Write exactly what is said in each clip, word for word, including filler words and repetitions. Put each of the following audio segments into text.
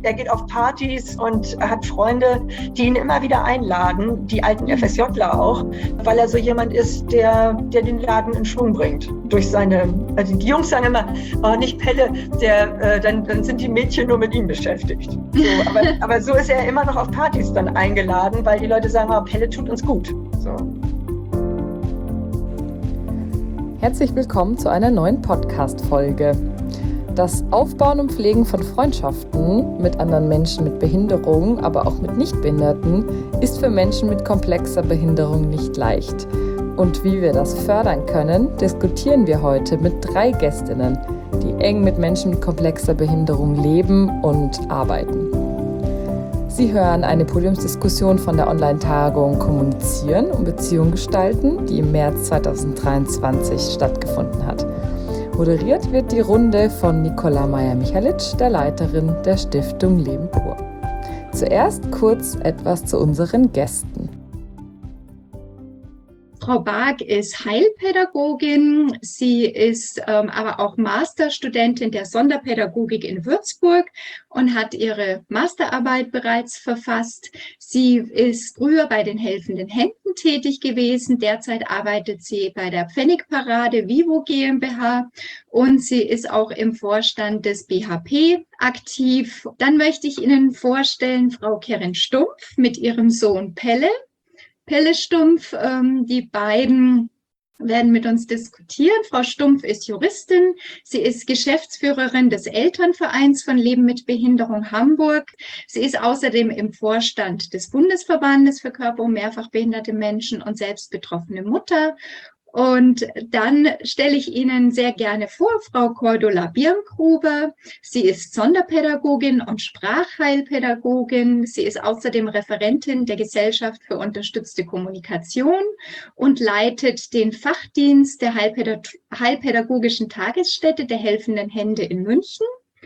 er geht auf Partys und hat Freunde, die ihn immer wieder einladen, die alten FSJler auch, weil er so jemand ist, der, der den Laden in Schwung bringt. Durch seine, also die Jungs sagen immer, oh, nicht Pelle, der, äh, dann, dann sind die Mädchen nur mit ihm beschäftigt. So, aber, aber so ist er immer noch auf Partys dann eingeladen, weil die Leute sagen, oh, Pelle tut uns gut. So. Herzlich willkommen zu einer neuen Podcast-Folge. Das Aufbauen und Pflegen von Freundschaften mit anderen Menschen mit Behinderung, aber auch mit Nichtbehinderten, ist für Menschen mit komplexer Behinderung nicht leicht. Und wie wir das fördern können, diskutieren wir heute mit drei Gästinnen, die eng mit Menschen mit komplexer Behinderung leben und arbeiten. Sie hören eine Podiumsdiskussion von der Online-Tagung Kommunizieren und Beziehung gestalten, die im März zweitausenddreiundzwanzig stattgefunden hat. Moderiert wird die Runde von Nicola Meyer-Michalic, der Leiterin der Stiftung Leben pur. Zuerst kurz etwas zu unseren Gästen. Frau Barg ist Heilpädagogin, sie ist ähm, aber auch Masterstudentin der Sonderpädagogik in Würzburg und hat ihre Masterarbeit bereits verfasst. Sie ist früher bei den Helfenden Händen tätig gewesen, derzeit arbeitet sie bei der Pfennigparade Vivo GmbH und sie ist auch im Vorstand des B H P aktiv. Dann möchte ich Ihnen vorstellen Frau Kerin Stumpf mit ihrem Sohn Pelle. Pelle Stumpf, ähm, die beiden werden mit uns diskutieren. Frau Stumpf ist Juristin, sie ist Geschäftsführerin des Elternvereins von Leben mit Behinderung Hamburg. Sie ist außerdem im Vorstand des Bundesverbandes für körper- und mehrfach behinderte Menschen und selbst betroffene Mutter. Und dann stelle ich Ihnen sehr gerne vor, Frau Cordula Birngruber. Sie ist Sonderpädagogin und Sprachheilpädagogin. Sie ist außerdem Referentin der Gesellschaft für unterstützte Kommunikation und leitet den Fachdienst der Heilpädag- Heilpädagogischen Tagesstätte der Helfenden Hände in München.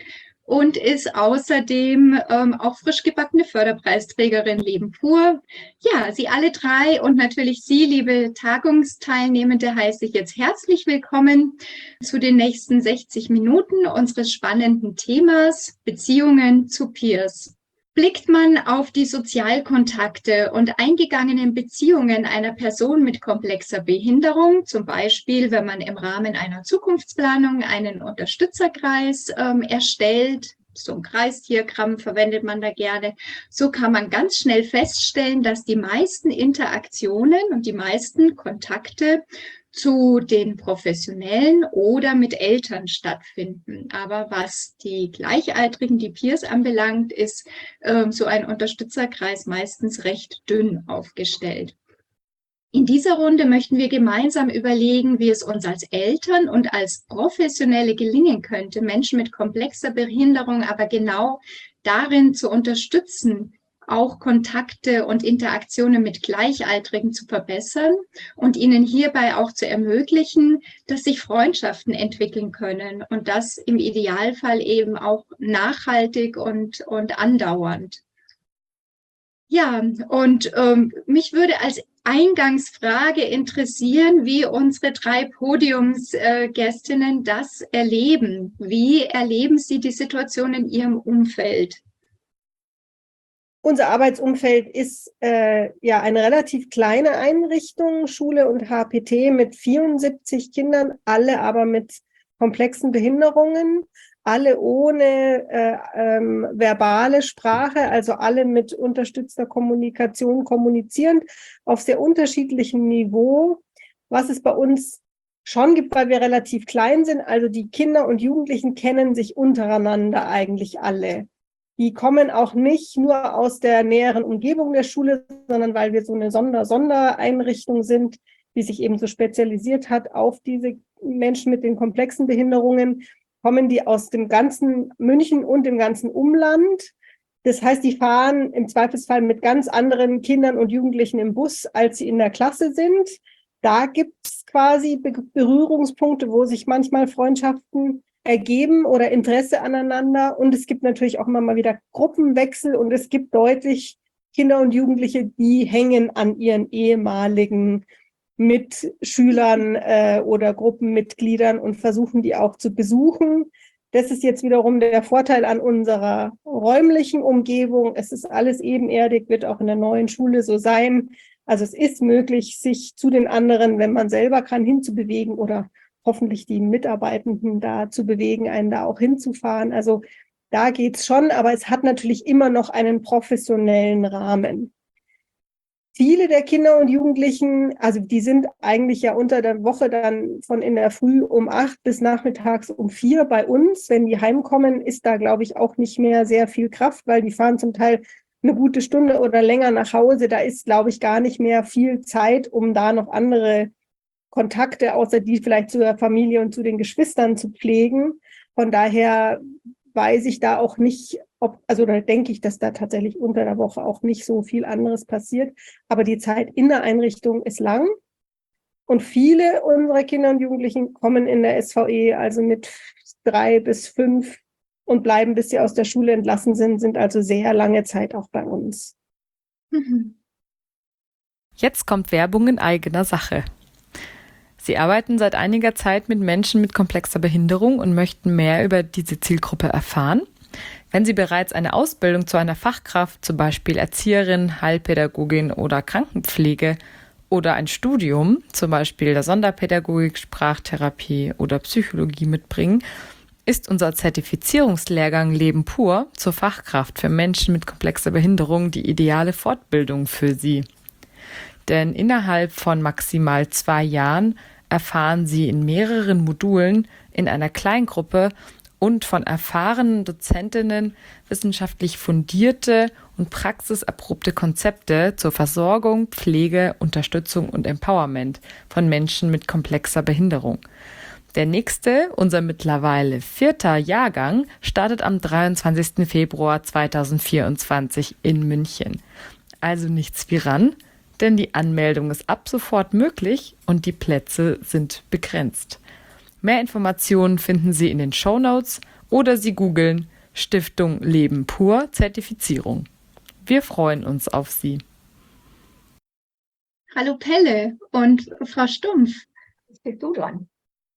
Und ist außerdem ähm, auch frisch gebackene Förderpreisträgerin Leben pur. Ja, Sie alle drei und natürlich Sie, liebe Tagungsteilnehmende, heiße ich jetzt herzlich willkommen zu den nächsten sechzig Minuten unseres spannenden Themas Beziehungen zu Peers. Blickt man auf die Sozialkontakte und eingegangenen Beziehungen einer Person mit komplexer Behinderung, zum Beispiel, wenn man im Rahmen einer Zukunftsplanung einen Unterstützerkreis ähm, erstellt, so ein Kreisdiagramm verwendet man da gerne, so kann man ganz schnell feststellen, dass die meisten Interaktionen und die meisten Kontakte zu den Professionellen oder mit Eltern stattfinden. Aber was die Gleichaltrigen, die Peers anbelangt, ist äh, so ein Unterstützerkreis meistens recht dünn aufgestellt. In dieser Runde möchten wir gemeinsam überlegen, wie es uns als Eltern und als Professionelle gelingen könnte, Menschen mit komplexer Behinderung aber genau darin zu unterstützen, auch Kontakte und Interaktionen mit Gleichaltrigen zu verbessern und ihnen hierbei auch zu ermöglichen, dass sich Freundschaften entwickeln können und das im Idealfall eben auch nachhaltig und, und andauernd. Ja, und ähm, mich würde als Eingangsfrage interessieren, wie unsere drei Podiumsgästinnen das erleben. Wie erleben Sie die Situation in Ihrem Umfeld? Unser Arbeitsumfeld ist äh, ja eine relativ kleine Einrichtung, Schule und H P T mit vierundsiebzig Kindern, alle aber mit komplexen Behinderungen, alle ohne äh, ähm, verbale Sprache, also alle mit unterstützter Kommunikation kommunizierend auf sehr unterschiedlichem Niveau, was es bei uns schon gibt, weil wir relativ klein sind. Also die Kinder und Jugendlichen kennen sich untereinander eigentlich alle. Die kommen auch nicht nur aus der näheren Umgebung der Schule, sondern weil wir so eine Sonder Sondereinrichtung sind, die sich eben so spezialisiert hat auf diese Menschen mit den komplexen Behinderungen, kommen die aus dem ganzen München und dem ganzen Umland. Das heißt, die fahren im Zweifelsfall mit ganz anderen Kindern und Jugendlichen im Bus, als sie in der Klasse sind. Da gibt es quasi Berührungspunkte, wo sich manchmal Freundschaften ergeben oder Interesse aneinander. Und es gibt natürlich auch immer mal wieder Gruppenwechsel und es gibt deutlich Kinder und Jugendliche, die hängen an ihren ehemaligen Mitschülern äh, oder Gruppenmitgliedern und versuchen die auch zu besuchen. Das ist jetzt wiederum der Vorteil an unserer räumlichen Umgebung. Es ist alles ebenerdig, wird auch in der neuen Schule so sein. Also es ist möglich, sich zu den anderen, wenn man selber kann, hinzubewegen oder hoffentlich die Mitarbeitenden da zu bewegen, einen da auch hinzufahren. Also da geht's schon, aber es hat natürlich immer noch einen professionellen Rahmen. Viele der Kinder und Jugendlichen, also die sind eigentlich ja unter der Woche dann von in der Früh um acht bis nachmittags um vier bei uns. Wenn die heimkommen, ist da, glaube ich, auch nicht mehr sehr viel Kraft, weil die fahren zum Teil eine gute Stunde oder länger nach Hause. Da ist, glaube ich, gar nicht mehr viel Zeit, um da noch andere Kontakte, außer die vielleicht zu der Familie und zu den Geschwistern zu pflegen. Von daher weiß ich da auch nicht, ob, also da denke ich, dass da tatsächlich unter der Woche auch nicht so viel anderes passiert. Aber die Zeit in der Einrichtung ist lang. Und viele unserer Kinder und Jugendlichen kommen in der S V E, also mit drei bis fünf und bleiben, bis sie aus der Schule entlassen sind, sind also sehr lange Zeit auch bei uns. Mhm. Jetzt kommt Werbung in eigener Sache. Sie arbeiten seit einiger Zeit mit Menschen mit komplexer Behinderung und möchten mehr über diese Zielgruppe erfahren. Wenn Sie bereits eine Ausbildung zu einer Fachkraft, zum Beispiel Erzieherin, Heilpädagogin oder Krankenpflege, oder ein Studium, zum Beispiel der Sonderpädagogik, Sprachtherapie oder Psychologie mitbringen, ist unser Zertifizierungslehrgang Leben pur zur Fachkraft für Menschen mit komplexer Behinderung die ideale Fortbildung für Sie. Denn innerhalb von maximal zwei Jahren erfahren Sie in mehreren Modulen in einer Kleingruppe und von erfahrenen Dozentinnen wissenschaftlich fundierte und praxiserprobte Konzepte zur Versorgung, Pflege, Unterstützung und Empowerment von Menschen mit komplexer Behinderung. Der nächste, unser mittlerweile vierter Jahrgang, startet am dreiundzwanzigsten Februar zweitausendvierundzwanzig in München. Also nichts wie ran, denn die Anmeldung ist ab sofort möglich und die Plätze sind begrenzt. Mehr Informationen finden Sie in den Shownotes oder Sie googeln Stiftung Leben pur Zertifizierung. Wir freuen uns auf Sie. Hallo Pelle und Frau Stumpf. Jetzt bist du dran.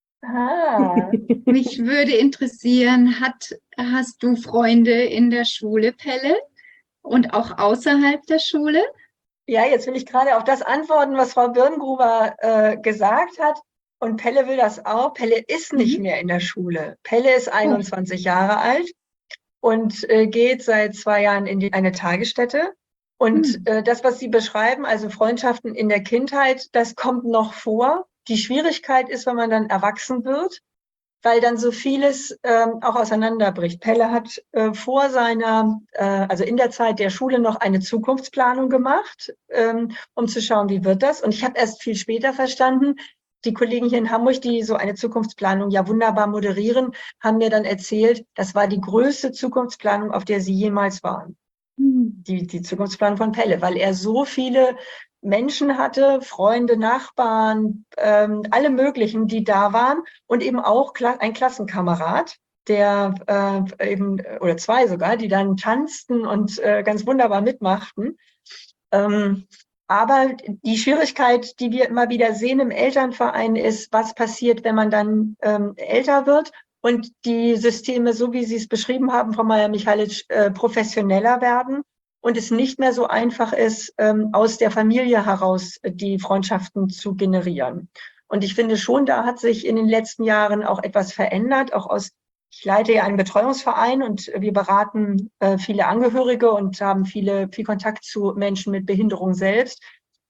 Ah. Mich würde interessieren, hat, hast du Freunde in der Schule, Pelle? Und auch außerhalb der Schule? Ja, jetzt will ich gerade auf das antworten, was Frau Birngruber äh, gesagt hat. Und Pelle will das auch. Pelle ist nicht Mhm. mehr in der Schule. Pelle ist einundzwanzig Jahre alt und äh, geht seit zwei Jahren in die, eine Tagesstätte. Und Mhm. äh, das, was Sie beschreiben, also Freundschaften in der Kindheit, das kommt noch vor. Die Schwierigkeit ist, wenn man dann erwachsen wird, weil dann so vieles ähm, auch auseinanderbricht. Pelle hat äh, vor seiner, äh, also in der Zeit der Schule noch eine Zukunftsplanung gemacht, ähm, um zu schauen, wie wird das. Und ich habe erst viel später verstanden, die Kollegen hier in Hamburg, die so eine Zukunftsplanung ja wunderbar moderieren, haben mir dann erzählt, das war die größte Zukunftsplanung, auf der sie jemals waren. Mhm. Die, die Zukunftsplanung von Pelle, weil er so viele Menschen hatte, Freunde, Nachbarn, ähm, alle möglichen, die da waren und eben auch Kla- ein Klassenkamerad, der äh, eben, oder zwei sogar, die dann tanzten und äh, ganz wunderbar mitmachten. Ähm, aber die Schwierigkeit, die wir immer wieder sehen im Elternverein, ist, was passiert, wenn man dann ähm, älter wird und die Systeme, so wie Sie es beschrieben haben, Frau Meier-Michalic, äh, professioneller werden und es nicht mehr so einfach ist, ähm, aus der Familie heraus die Freundschaften zu generieren. Und ich finde schon, da hat sich in den letzten Jahren auch etwas verändert, auch aus Ich leite ja einen Betreuungsverein und wir beraten äh, viele Angehörige und haben viele, viel Kontakt zu Menschen mit Behinderung selbst.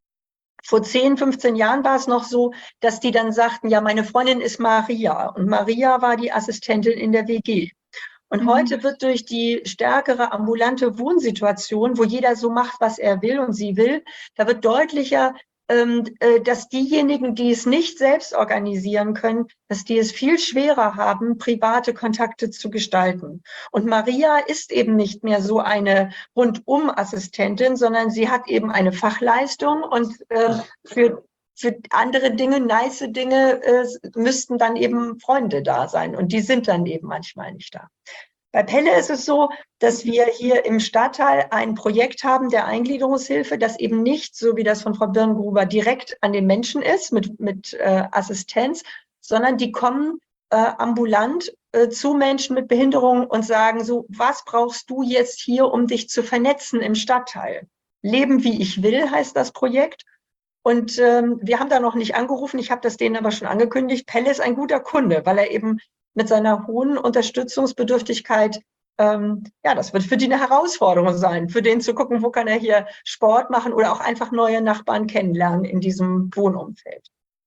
Vor zehn, fünfzehn Jahren war es noch so, dass die dann sagten, ja, meine Freundin ist Maria und Maria war die Assistentin in der W G. Und Mhm. heute wird durch die stärkere ambulante Wohnsituation, wo jeder so macht, was er will und sie will, da wird deutlicher, ähm, äh, dass diejenigen, die es nicht selbst organisieren können, dass die es viel schwerer haben, private Kontakte zu gestalten. Und Maria ist eben nicht mehr so eine Rundum-Assistentin, sondern sie hat eben eine Fachleistung und äh, für Für andere Dinge, nice Dinge, äh, müssten dann eben Freunde da sein. Und die sind dann eben manchmal nicht da. Bei Pelle ist es so, dass wir hier im Stadtteil ein Projekt haben der Eingliederungshilfe, das eben nicht, so wie das von Frau Birngruber, direkt an den Menschen ist mit, mit äh, Assistenz, sondern die kommen äh, ambulant äh, zu Menschen mit Behinderung und sagen so, was brauchst du jetzt hier, um dich zu vernetzen im Stadtteil? Leben wie ich will heißt das Projekt. Und ähm, wir haben da noch nicht angerufen, ich habe das denen aber schon angekündigt. Pelle ist ein guter Kunde, weil er eben mit seiner hohen Unterstützungsbedürftigkeit, ähm, ja, das wird für die eine Herausforderung sein, für den zu gucken, wo kann er hier Sport machen oder auch einfach neue Nachbarn kennenlernen in diesem Wohnumfeld.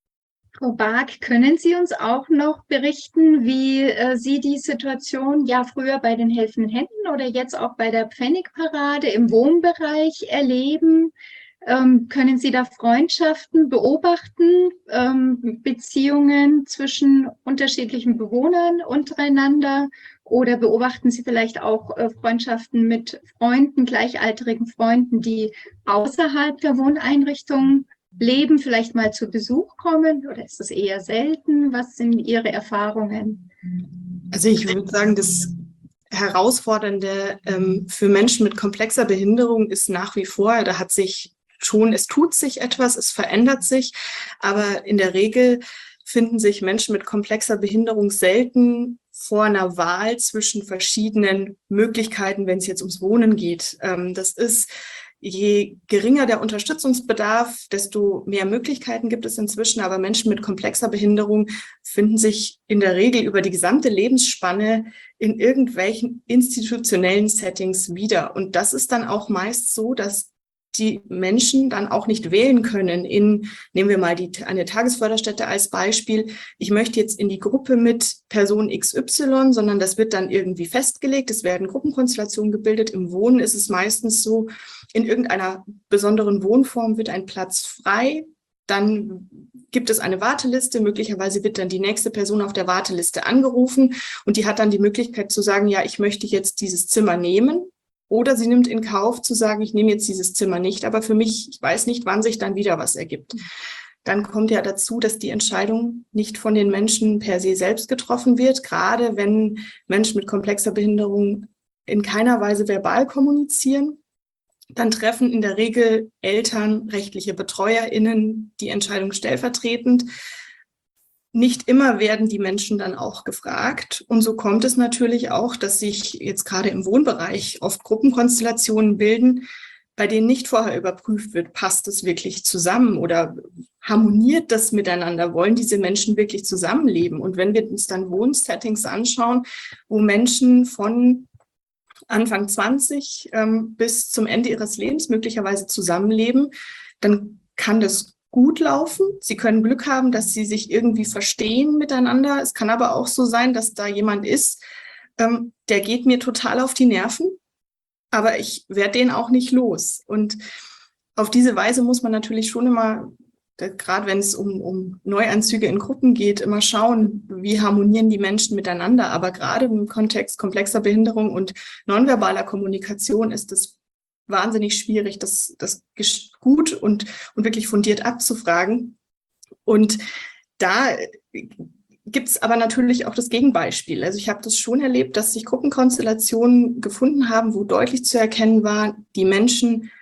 Frau Bark, können Sie uns auch noch berichten, wie äh, Sie die Situation ja früher bei den Helfenden Händen oder jetzt auch bei der Pfennigparade im Wohnbereich erleben? Ähm, können Sie da Freundschaften beobachten, ähm, Beziehungen zwischen unterschiedlichen Bewohnern untereinander? Oder beobachten Sie vielleicht auch äh, Freundschaften mit Freunden, gleichaltrigen Freunden, die außerhalb der Wohneinrichtung leben, vielleicht mal zu Besuch kommen? Oder ist das eher selten? Was sind Ihre Erfahrungen? Also ich würde sagen, das Herausfordernde ähm, für Menschen mit komplexer Behinderung ist nach wie vor, da hat sich schon, es tut sich etwas, es verändert sich, aber in der Regel finden sich Menschen mit komplexer Behinderung selten vor einer Wahl zwischen verschiedenen Möglichkeiten, wenn es jetzt ums Wohnen geht. Ähm, das ist, je geringer der Unterstützungsbedarf, desto mehr Möglichkeiten gibt es inzwischen, aber Menschen mit komplexer Behinderung finden sich in der Regel über die gesamte Lebensspanne in irgendwelchen institutionellen Settings wieder. Und das ist dann auch meist so, dass die Menschen dann auch nicht wählen können in, nehmen wir mal die, eine Tagesförderstätte als Beispiel, ich möchte jetzt in die Gruppe mit Person X Y, sondern das wird dann irgendwie festgelegt, es werden Gruppenkonstellationen gebildet. Im Wohnen ist es meistens so, in irgendeiner besonderen Wohnform wird ein Platz frei, dann gibt es eine Warteliste, möglicherweise wird dann die nächste Person auf der Warteliste angerufen und die hat dann die Möglichkeit zu sagen, ja, ich möchte jetzt dieses Zimmer nehmen. Oder sie nimmt in Kauf zu sagen, ich nehme jetzt dieses Zimmer nicht, aber für mich, ich weiß nicht, wann sich dann wieder was ergibt. Dann kommt ja dazu, dass die Entscheidung nicht von den Menschen per se selbst getroffen wird, gerade wenn Menschen mit komplexer Behinderung in keiner Weise verbal kommunizieren. Dann treffen in der Regel Eltern, rechtliche BetreuerInnen die Entscheidung stellvertretend. Nicht immer werden die Menschen dann auch gefragt. Und so kommt es natürlich auch, dass sich jetzt gerade im Wohnbereich oft Gruppenkonstellationen bilden, bei denen nicht vorher überprüft wird, passt es wirklich zusammen oder harmoniert das miteinander? Wollen diese Menschen wirklich zusammenleben? Und wenn wir uns dann Wohnsettings anschauen, wo Menschen von Anfang zwanzig ähm, bis zum Ende ihres Lebens möglicherweise zusammenleben, dann kann das gut laufen. Sie können Glück haben, dass sie sich irgendwie verstehen miteinander. Es kann aber auch so sein, dass da jemand ist, ähm, der geht mir total auf die Nerven, aber ich werde den auch nicht los. Und auf diese Weise muss man natürlich schon immer, gerade wenn es um, um Neuanzüge in Gruppen geht, immer schauen, wie harmonieren die Menschen miteinander. Aber gerade im Kontext komplexer Behinderung und nonverbaler Kommunikation ist es wahnsinnig schwierig, das, das gut und, und wirklich fundiert abzufragen. Und da gibt es aber natürlich auch das Gegenbeispiel. Also ich habe das schon erlebt, dass sich Gruppenkonstellationen gefunden haben, wo deutlich zu erkennen war, die Menschen,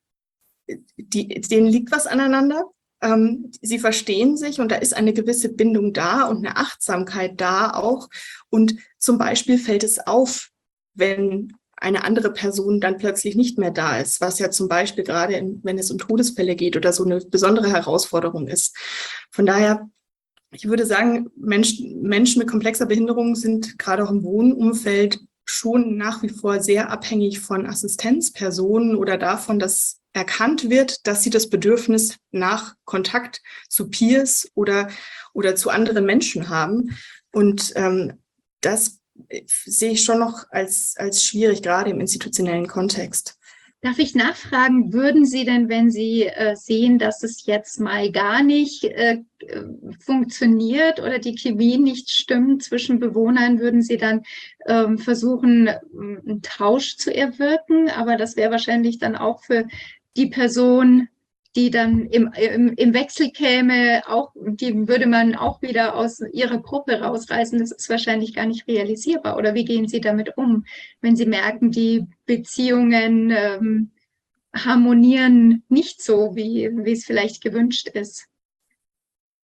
die, denen liegt was aneinander. Ähm, sie verstehen sich und da ist eine gewisse Bindung da und eine Achtsamkeit da auch. Und zum Beispiel fällt es auf, wenn eine andere Person dann plötzlich nicht mehr da ist, was ja zum Beispiel gerade, in, wenn es um Todesfälle geht oder so eine besondere Herausforderung ist. Von daher, ich würde sagen, Menschen, Menschen mit komplexer Behinderung sind gerade auch im Wohnumfeld schon nach wie vor sehr abhängig von Assistenzpersonen oder davon, dass erkannt wird, dass sie das Bedürfnis nach Kontakt zu Peers oder, oder zu anderen Menschen haben. Und ähm, das sehe ich schon noch als, als schwierig, gerade im institutionellen Kontext. Darf ich nachfragen, würden Sie denn, wenn Sie äh, sehen, dass es jetzt mal gar nicht äh, funktioniert oder die Chemie nicht stimmt zwischen Bewohnern, würden Sie dann ähm, versuchen, einen Tausch zu erwirken? Aber das wäre wahrscheinlich dann auch für die Person, die dann im, im, im Wechsel käme, auch, die würde man auch wieder aus ihrer Gruppe rausreißen. Das ist wahrscheinlich gar nicht realisierbar. Oder wie gehen Sie damit um, wenn Sie merken, die Beziehungen ähm, harmonieren nicht so, wie, wie es vielleicht gewünscht ist?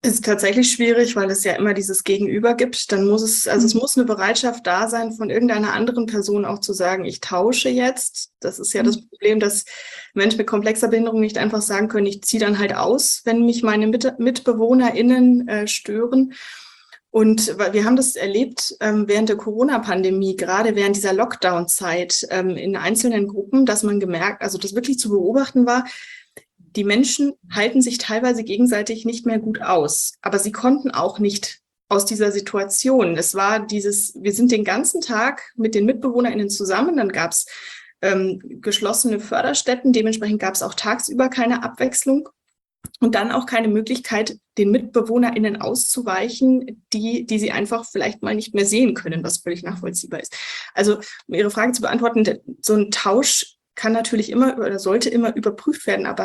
Ist tatsächlich schwierig, weil es ja immer dieses Gegenüber gibt. Dann muss es, also es muss eine Bereitschaft da sein, von irgendeiner anderen Person auch zu sagen, ich tausche jetzt. Das ist ja das Problem, dass Menschen mit komplexer Behinderung nicht einfach sagen können, ich ziehe dann halt aus, wenn mich meine Mit- MitbewohnerInnen äh, stören. Und wir haben das erlebt ähm, während der Corona-Pandemie, gerade während dieser Lockdown-Zeit ähm, in einzelnen Gruppen, dass man gemerkt, also das wirklich zu beobachten war, die Menschen halten sich teilweise gegenseitig nicht mehr gut aus, aber sie konnten auch nicht aus dieser Situation. Es war dieses, wir sind den ganzen Tag mit den MitbewohnerInnen zusammen, dann gab es ähm, geschlossene Förderstätten, dementsprechend gab es auch tagsüber keine Abwechslung und dann auch keine Möglichkeit, den MitbewohnerInnen auszuweichen, die, die sie einfach vielleicht mal nicht mehr sehen können, was völlig nachvollziehbar ist. Also, um Ihre Frage zu beantworten, so ein Tausch kann natürlich immer oder sollte immer überprüft werden, aber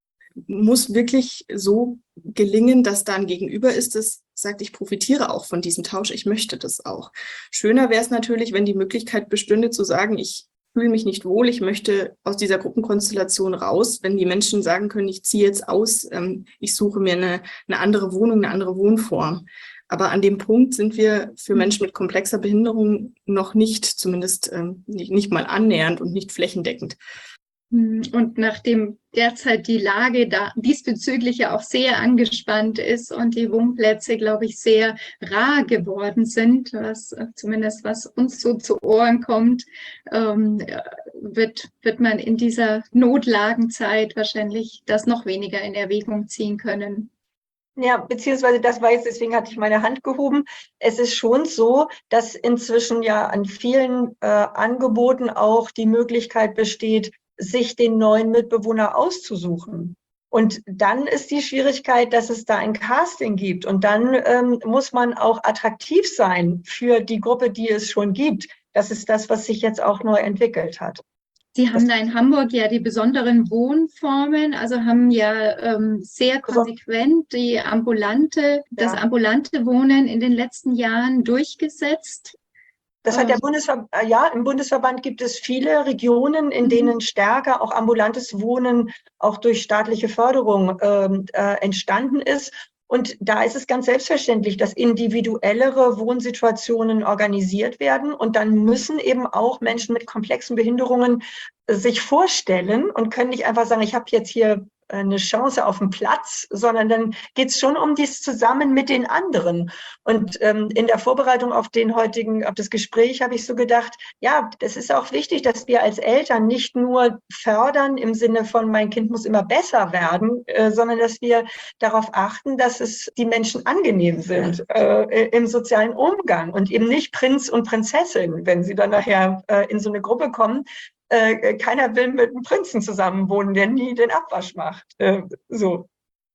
muss wirklich so gelingen, dass da ein Gegenüber ist, das sagt, ich profitiere auch von diesem Tausch, ich möchte das auch. Schöner wäre es natürlich, wenn die Möglichkeit bestünde zu sagen, ich fühle mich nicht wohl, ich möchte aus dieser Gruppenkonstellation raus, wenn die Menschen sagen können, ich ziehe jetzt aus, ähm, ich suche mir eine, eine andere Wohnung, eine andere Wohnform. Aber an dem Punkt sind wir für Menschen mit komplexer Behinderung noch nicht, zumindest ähm, nicht, nicht mal annähernd und nicht flächendeckend. Und nachdem derzeit die Lage da diesbezüglich ja auch sehr angespannt ist und die Wohnplätze, glaube ich, sehr rar geworden sind, was zumindest was uns so zu Ohren kommt, ähm, wird, wird man in dieser Notlagenzeit wahrscheinlich das noch weniger in Erwägung ziehen können. Ja, beziehungsweise das war jetzt, deswegen hatte ich meine Hand gehoben. Es ist schon so, dass inzwischen ja an vielen äh, Angeboten auch die Möglichkeit besteht, sich den neuen Mitbewohner auszusuchen. Und dann ist die Schwierigkeit, dass es da ein Casting gibt. Und dann ähm, muss man auch attraktiv sein für die Gruppe, die es schon gibt. Das ist das, was sich jetzt auch neu entwickelt hat. Sie haben da in Hamburg ja die besonderen Wohnformen, also haben ja ähm, sehr konsequent die ambulante, das ambulante Wohnen in den letzten Jahren durchgesetzt. Das hat der Bundesverband, ja, im Bundesverband gibt es viele Regionen, in denen stärker auch ambulantes Wohnen auch durch staatliche Förderung ähm, äh, entstanden ist. Und da ist es ganz selbstverständlich, dass individuellere Wohnsituationen organisiert werden. Und dann müssen eben auch Menschen mit komplexen Behinderungen sich vorstellen und können nicht einfach sagen, ich habe jetzt hier eine Chance auf den Platz, sondern dann geht es schon um dies zusammen mit den anderen. Und ähm, in der Vorbereitung auf den heutigen, auf das Gespräch habe ich so gedacht, ja, das ist auch wichtig, dass wir als Eltern nicht nur fördern im Sinne von, mein Kind muss immer besser werden, äh, sondern dass wir darauf achten, dass es die Menschen angenehm sind äh, im sozialen Umgang und eben nicht Prinz und Prinzessin, wenn sie dann nachher äh, in so eine Gruppe kommen. Äh, keiner will mit einem Prinzen zusammenwohnen, der nie den Abwasch macht. Äh, so.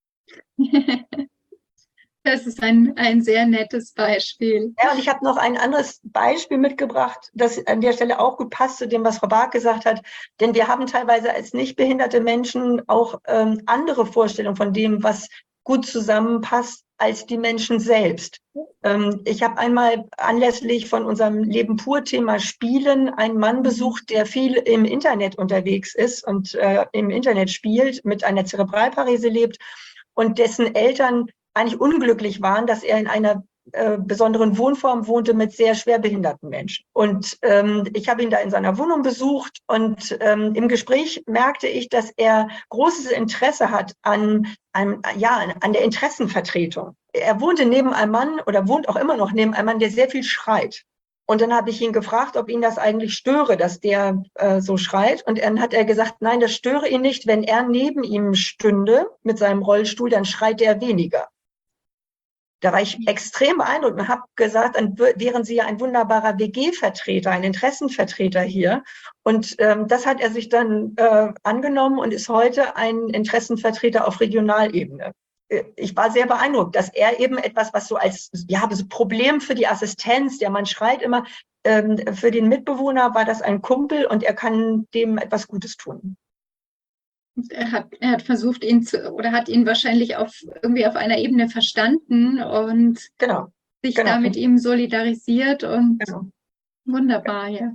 Das ist ein, ein sehr nettes Beispiel. Ja, und ich habe noch ein anderes Beispiel mitgebracht, das an der Stelle auch gut passt zu dem, was Frau Barth gesagt hat. Denn wir haben teilweise als nicht behinderte Menschen auch ähm, andere Vorstellungen von dem, was gut zusammenpasst, als die Menschen selbst. Ähm, ich habe einmal anlässlich von unserem Leben pur Thema Spielen einen Mann besucht, der viel im Internet unterwegs ist und äh, im Internet spielt, mit einer Zerebralparese lebt und dessen Eltern eigentlich unglücklich waren, dass er in einer äh, besonderen Wohnform wohnte mit sehr schwer behinderten Menschen. Und ähm, ich habe ihn da in seiner Wohnung besucht und ähm, im Gespräch merkte ich, dass er großes Interesse hat an, an, ja, an der Interessenvertretung. Er wohnte neben einem Mann oder wohnt auch immer noch neben einem Mann, der sehr viel schreit. Und dann habe ich ihn gefragt, ob ihn das eigentlich störe, dass der äh, so schreit. Und dann hat er gesagt, nein, das störe ihn nicht. Wenn er neben ihm stünde mit seinem Rollstuhl, dann schreit er weniger. Da war ich extrem beeindruckt und habe gesagt, dann wären Sie ja ein wunderbarer W G-Vertreter, ein Interessenvertreter hier. Und ähm, das hat er sich dann äh, angenommen und ist heute ein Interessenvertreter auf Regionalebene. Ich war sehr beeindruckt, dass er eben etwas, was so als ja, das Problem für die Assistenz, der Mann schreit immer, ähm, für den Mitbewohner war das ein Kumpel und er kann dem etwas Gutes tun. Er hat, er hat versucht, ihn zu, oder hat ihn wahrscheinlich auf, irgendwie auf einer Ebene verstanden und genau, sich genau. da mit ihm solidarisiert und genau. Wunderbar, ja.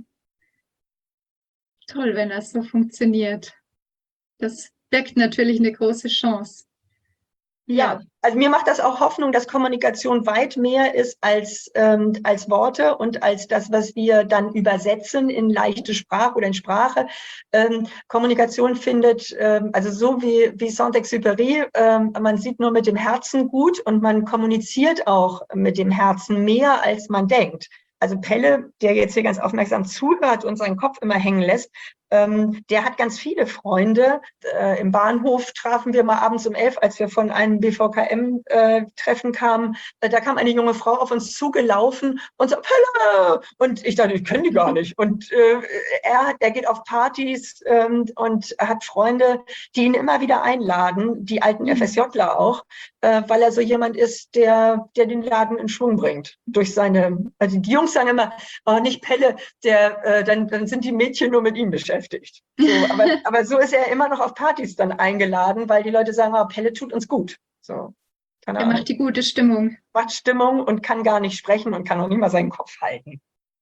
Toll, wenn das so funktioniert. Das birgt natürlich eine große Chance. Ja, also mir macht das auch Hoffnung, dass Kommunikation weit mehr ist als, ähm, als Worte und als das, was wir dann übersetzen in leichte Sprache oder in Sprache. Ähm, Kommunikation findet, ähm, also so wie, wie Saint-Exupéry, ähm, man sieht nur mit dem Herzen gut und man kommuniziert auch mit dem Herzen mehr, als man denkt. Also Pelle, der jetzt hier ganz aufmerksam zuhört und seinen Kopf immer hängen lässt, ähm, der hat ganz viele Freunde. Äh, im Bahnhof trafen wir mal abends um elf, als wir von einem B V K M-Treffen äh, kamen. Äh, da kam eine junge Frau auf uns zugelaufen und so, Pelle! Und ich dachte, ich kenne die gar nicht. Und äh, er, der geht auf Partys ähm, und hat Freunde, die ihn immer wieder einladen, die alten FSJler auch, äh, weil er so jemand ist, der, der den Laden in Schwung bringt. Durch seine, also die Jungs sagen immer, oh, nicht Pelle, der, äh, dann, dann sind die Mädchen nur mit ihm beschäftigt. So, aber, aber so ist er immer noch auf Partys dann eingeladen, weil die Leute sagen, oh, Pelle tut uns gut. So, keine Ahnung. Er macht die gute Stimmung. Macht Stimmung und kann gar nicht sprechen und kann auch nicht mal seinen Kopf halten.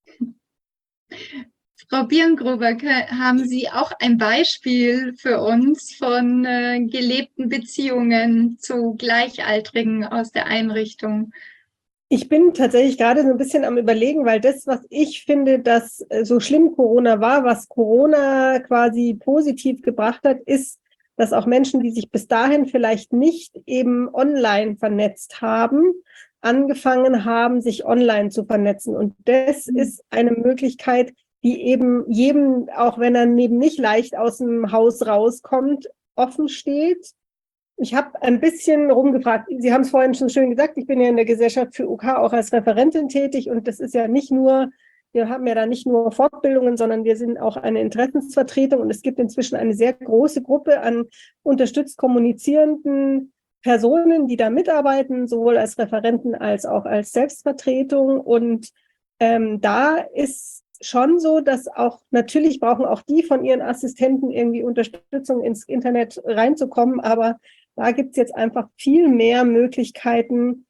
Frau Birngruber, haben Sie auch ein Beispiel für uns von äh, gelebten Beziehungen zu Gleichaltrigen aus der Einrichtung? Ich bin tatsächlich gerade so ein bisschen am Überlegen, weil das, was ich finde, dass so schlimm Corona war, was Corona quasi positiv gebracht hat, ist, dass auch Menschen, die sich bis dahin vielleicht nicht eben online vernetzt haben, angefangen haben, sich online zu vernetzen. Und das ist eine Möglichkeit, die eben jedem, auch wenn er neben nicht leicht aus dem Haus rauskommt, offen steht. Ich habe ein bisschen rumgefragt. Sie haben es vorhin schon schön gesagt, ich bin ja in der Gesellschaft für U K auch als Referentin tätig und das ist ja nicht nur, wir haben ja da nicht nur Fortbildungen, sondern wir sind auch eine Interessensvertretung und es gibt inzwischen eine sehr große Gruppe an unterstützt kommunizierenden Personen, die da mitarbeiten, sowohl als Referenten als auch als Selbstvertretung und ähm, da ist schon so, dass auch, natürlich brauchen auch die von ihren Assistenten irgendwie Unterstützung ins Internet reinzukommen, aber da gibt es jetzt einfach viel mehr Möglichkeiten,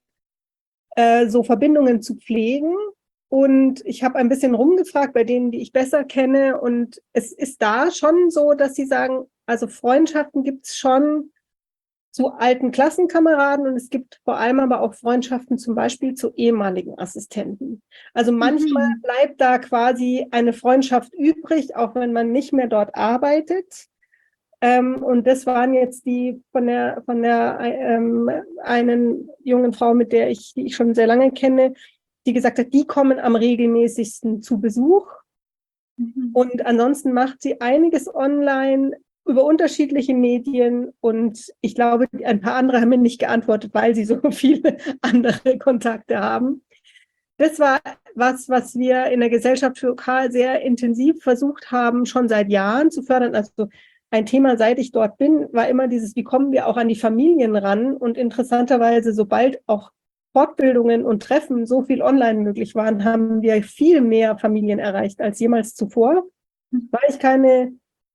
äh, so Verbindungen zu pflegen. Und ich habe ein bisschen rumgefragt bei denen, die ich besser kenne. Und es ist da schon so, dass sie sagen, also Freundschaften gibt es schon zu alten Klassenkameraden und es gibt vor allem aber auch Freundschaften zum Beispiel zu ehemaligen Assistenten. Also manchmal mhm. bleibt da quasi eine Freundschaft übrig, auch wenn man nicht mehr dort arbeitet. Ähm, und das waren jetzt die von der von der ähm, einen jungen Frau, mit der ich, die ich schon sehr lange kenne, die gesagt hat, die kommen am regelmäßigsten zu Besuch. Mhm. Und ansonsten macht sie einiges online über unterschiedliche Medien. Und ich glaube, ein paar andere haben mir nicht geantwortet, weil sie so viele andere Kontakte haben. Das war was, was wir in der Gesellschaft für U K sehr intensiv versucht haben, schon seit Jahren zu fördern. Also ein Thema, seit ich dort bin, war immer dieses, wie kommen wir auch an die Familien ran? Und interessanterweise, sobald auch Fortbildungen und Treffen so viel online möglich waren, haben wir viel mehr Familien erreicht als jemals zuvor, weil ich keine,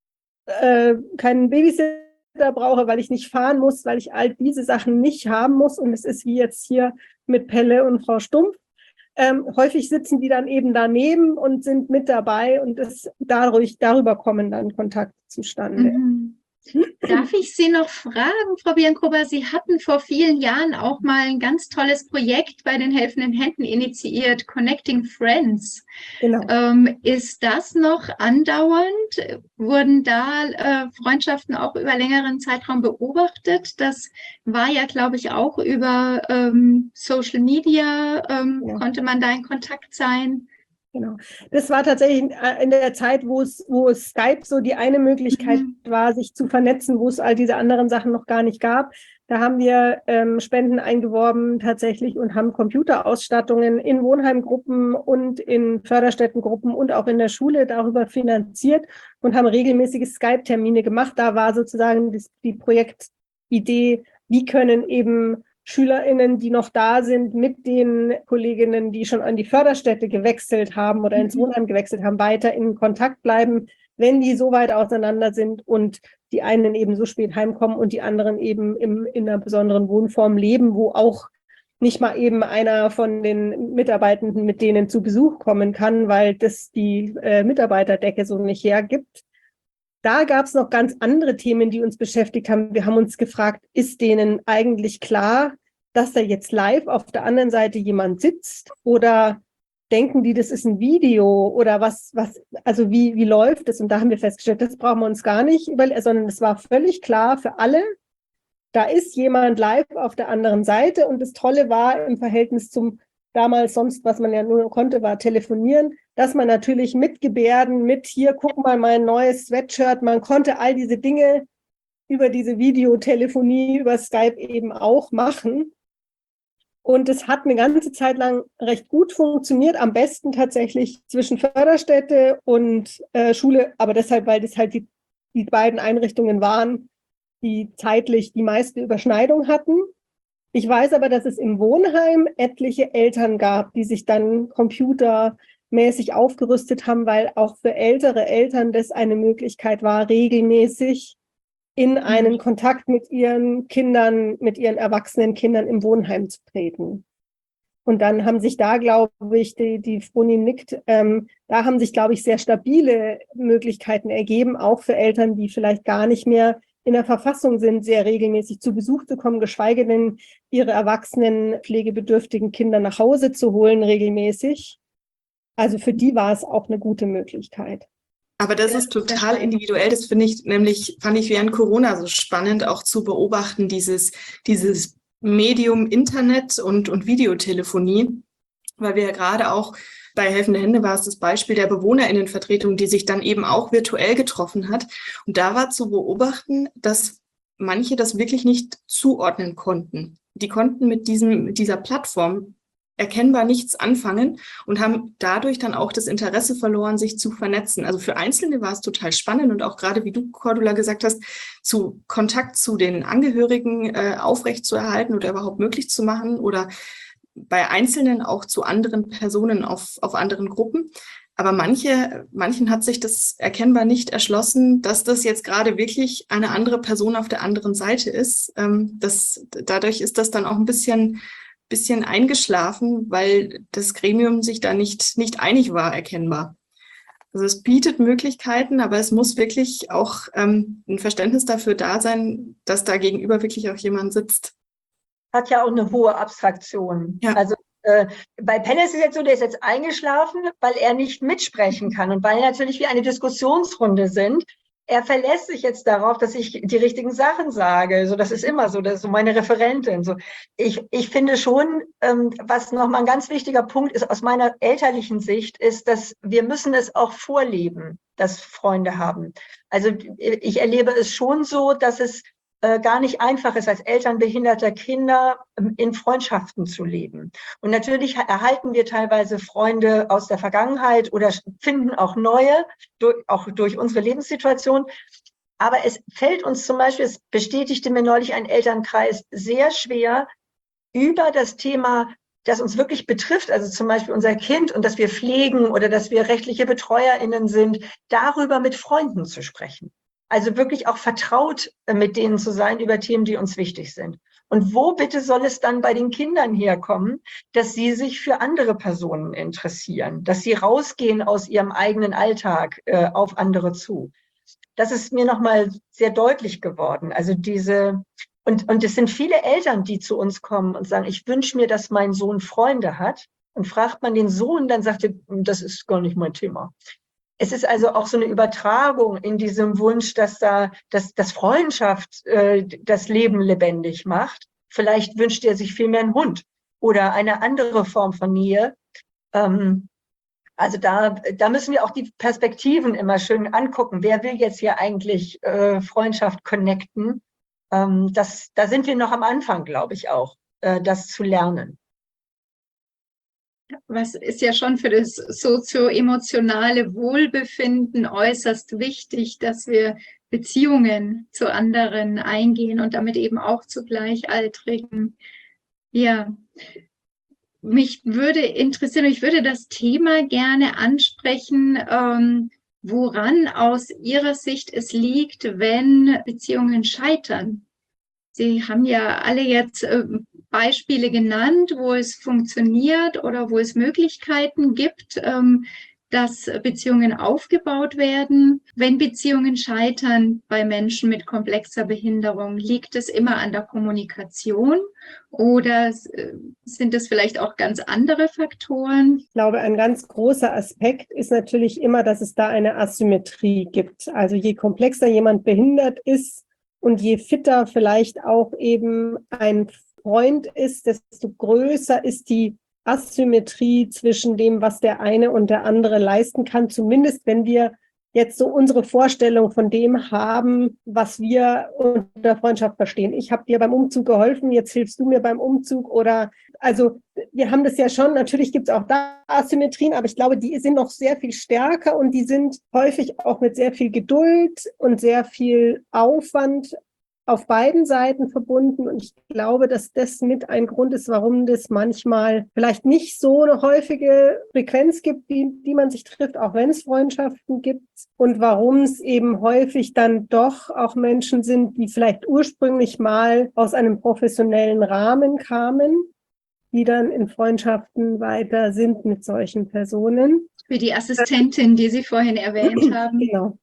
äh, keinen Babysitter brauche, weil ich nicht fahren muss, weil ich all diese Sachen nicht haben muss. Und es ist wie jetzt hier mit Pelle und Frau Stumpf. Ähm, häufig sitzen die dann eben daneben und sind mit dabei und das, dadurch, darüber kommen dann Kontakte zustande. Mhm. Darf ich Sie noch fragen, Frau Birngruber? Sie hatten vor vielen Jahren auch mal ein ganz tolles Projekt bei den Helfenden Händen initiiert, Connecting Friends. Genau. Ähm, ist das noch andauernd? Wurden da äh, Freundschaften auch über längeren Zeitraum beobachtet? Das war ja, glaube ich, auch über ähm, Social Media, ähm, ja. Konnte man da in Kontakt sein? Genau. Das war tatsächlich in der Zeit, wo es, wo es Skype so die eine Möglichkeit mhm. war, sich zu vernetzen, wo es all diese anderen Sachen noch gar nicht gab. Da haben wir ähm, Spenden eingeworben tatsächlich und haben Computerausstattungen in Wohnheimgruppen und in Förderstättengruppen und auch in der Schule darüber finanziert und haben regelmäßige Skype-Termine gemacht. Da war sozusagen die, die Projektidee, wie können eben SchülerInnen, die noch da sind, mit den Kolleginnen, die schon an die Förderstätte gewechselt haben oder ins Wohnheim gewechselt haben, weiter in Kontakt bleiben, wenn die so weit auseinander sind und die einen eben so spät heimkommen und die anderen eben im, in einer besonderen Wohnform leben, wo auch nicht mal eben einer von den Mitarbeitenden mit denen zu Besuch kommen kann, weil das die äh, Mitarbeiterdecke so nicht hergibt. da gab es noch ganz andere Themen, die uns beschäftigt haben. Wir haben uns gefragt, ist denen eigentlich klar, dass da jetzt live auf der anderen Seite jemand sitzt, oder denken die, das ist ein Video, oder was, was, also wie, wie läuft es? Und da haben wir festgestellt, das brauchen wir uns gar nicht überlegen, sondern es war völlig klar für alle, da ist jemand live auf der anderen Seite. Und das Tolle war im Verhältnis zum damals sonst, was man ja nur konnte, war telefonieren, dass man natürlich mit Gebärden, mit hier, guck mal, mein neues Sweatshirt, man konnte all diese Dinge über diese Videotelefonie, über Skype eben auch machen. Und es hat eine ganze Zeit lang recht gut funktioniert, am besten tatsächlich zwischen Förderstätte und äh, Schule, aber deshalb, weil das halt die, die beiden Einrichtungen waren, die zeitlich die meiste Überschneidung hatten. Ich weiß aber, dass es im Wohnheim etliche Eltern gab, die sich dann computermäßig aufgerüstet haben, weil auch für ältere Eltern das eine Möglichkeit war, regelmäßig in einen Kontakt mit ihren Kindern, mit ihren erwachsenen Kindern im Wohnheim zu treten. Und dann haben sich da, glaube ich, die, die Froni nickt, ähm, da haben sich, glaube ich, sehr stabile Möglichkeiten ergeben, auch für Eltern, die vielleicht gar nicht mehr in der Verfassung sind, sehr regelmäßig zu Besuch zu kommen, geschweige denn ihre erwachsenen, pflegebedürftigen Kinder nach Hause zu holen regelmäßig. Also für die war es auch eine gute Möglichkeit. Aber das ist total individuell. Das finde ich nämlich, fand ich während Corona so spannend auch zu beobachten, dieses, dieses Medium Internet und, und Videotelefonie, weil wir ja gerade auch bei Helfende Hände war es das Beispiel der BewohnerInnenvertretung, die sich dann eben auch virtuell getroffen hat. Und da war zu beobachten, dass manche das wirklich nicht zuordnen konnten. Die konnten mit diesem, mit dieser Plattform erkennbar nichts anfangen und haben dadurch dann auch das Interesse verloren, sich zu vernetzen. Also für Einzelne war es total spannend und auch gerade, wie du, Cordula, gesagt hast, zu Kontakt zu den Angehörigen äh, aufrechtzuerhalten oder überhaupt möglich zu machen oder bei Einzelnen auch zu anderen Personen auf, auf anderen Gruppen. Aber manche, manchen hat sich das erkennbar nicht erschlossen, dass das jetzt gerade wirklich eine andere Person auf der anderen Seite ist. Ähm, das, dadurch ist das dann auch ein bisschen bisschen eingeschlafen, weil das Gremium sich da nicht, nicht einig war, erkennbar. Also es bietet Möglichkeiten, aber es muss wirklich auch ähm, ein Verständnis dafür da sein, dass da gegenüber wirklich auch jemand sitzt. Hat ja auch eine hohe Abstraktion. Ja. Also äh, bei Penne ist es jetzt so, der ist jetzt eingeschlafen, weil er nicht mitsprechen kann und weil natürlich wir eine Diskussionsrunde sind. Er verlässt sich jetzt darauf, dass ich die richtigen Sachen sage. So, das ist immer so, das ist so meine Referentin. So, ich, ich finde schon, ähm, was nochmal ein ganz wichtiger Punkt ist aus meiner elterlichen Sicht, ist, dass wir müssen es auch vorleben, dass Freunde haben. Also ich erlebe es schon so, dass es äh, gar nicht einfach ist, als Eltern behinderter Kinder ähm, in Freundschaften zu leben. Und natürlich erhalten wir teilweise Freunde aus der Vergangenheit oder finden auch neue, durch, auch durch unsere Lebenssituation. Aber es fällt uns zum Beispiel, es bestätigte mir neulich ein Elternkreis, sehr schwer, über das Thema, das uns wirklich betrifft, also zum Beispiel unser Kind und dass wir pflegen oder dass wir rechtliche BetreuerInnen sind, darüber mit Freunden zu sprechen. Also wirklich auch vertraut mit denen zu sein über Themen, die uns wichtig sind. Und wo bitte soll es dann bei den Kindern herkommen, dass sie sich für andere Personen interessieren, dass sie rausgehen aus ihrem eigenen Alltag äh, auf andere zu? Das ist mir nochmal sehr deutlich geworden. Also diese, und, und es sind viele Eltern, die zu uns kommen und sagen, ich wünsche mir, dass mein Sohn Freunde hat. Und fragt man den Sohn, dann sagt er, das ist gar nicht mein Thema. Es ist also auch so eine Übertragung in diesem Wunsch, dass da, dass, dass Freundschaft äh, das Leben lebendig macht. Vielleicht wünscht er sich vielmehr einen Hund oder eine andere Form von Nähe. Ähm, also da, da müssen wir auch die Perspektiven immer schön angucken. Wer will jetzt hier eigentlich äh, Freundschaft connecten? Ähm, das, da sind wir noch am Anfang, glaube ich auch, äh, das zu lernen. Was ist ja schon für das sozio-emotionale Wohlbefinden äußerst wichtig, dass wir Beziehungen zu anderen eingehen und damit eben auch zu Gleichaltrigen. Ja, mich würde interessieren, ich würde das Thema gerne ansprechen, ähm, woran aus Ihrer Sicht es liegt, wenn Beziehungen scheitern. Sie haben ja alle jetzt äh, Beispiele genannt, wo es funktioniert oder wo es Möglichkeiten gibt, ähm, dass Beziehungen aufgebaut werden. Wenn Beziehungen scheitern bei Menschen mit komplexer Behinderung, liegt es immer an der Kommunikation oder sind es vielleicht auch ganz andere Faktoren? Ich glaube, ein ganz großer Aspekt ist natürlich immer, dass es da eine Asymmetrie gibt. Also je komplexer jemand behindert ist und je fitter vielleicht auch eben ein Freund ist, desto größer ist die Asymmetrie zwischen dem, was der eine und der andere leisten kann, zumindest wenn wir jetzt so unsere Vorstellung von dem haben, was wir unter Freundschaft verstehen. Ich habe dir beim Umzug geholfen, jetzt hilfst du mir beim Umzug oder, also wir haben das ja schon, natürlich gibt es auch da Asymmetrien, aber ich glaube, die sind noch sehr viel stärker und die sind häufig auch mit sehr viel Geduld und sehr viel Aufwand auf beiden Seiten verbunden. Und ich glaube, dass das mit ein Grund ist, warum das manchmal vielleicht nicht so eine häufige Frequenz gibt, die, die man sich trifft, auch wenn es Freundschaften gibt. Und warum es eben häufig dann doch auch Menschen sind, die vielleicht ursprünglich mal aus einem professionellen Rahmen kamen, die dann in Freundschaften weiter sind mit solchen Personen. Für die Assistentin, die Sie vorhin erwähnt haben. Genau.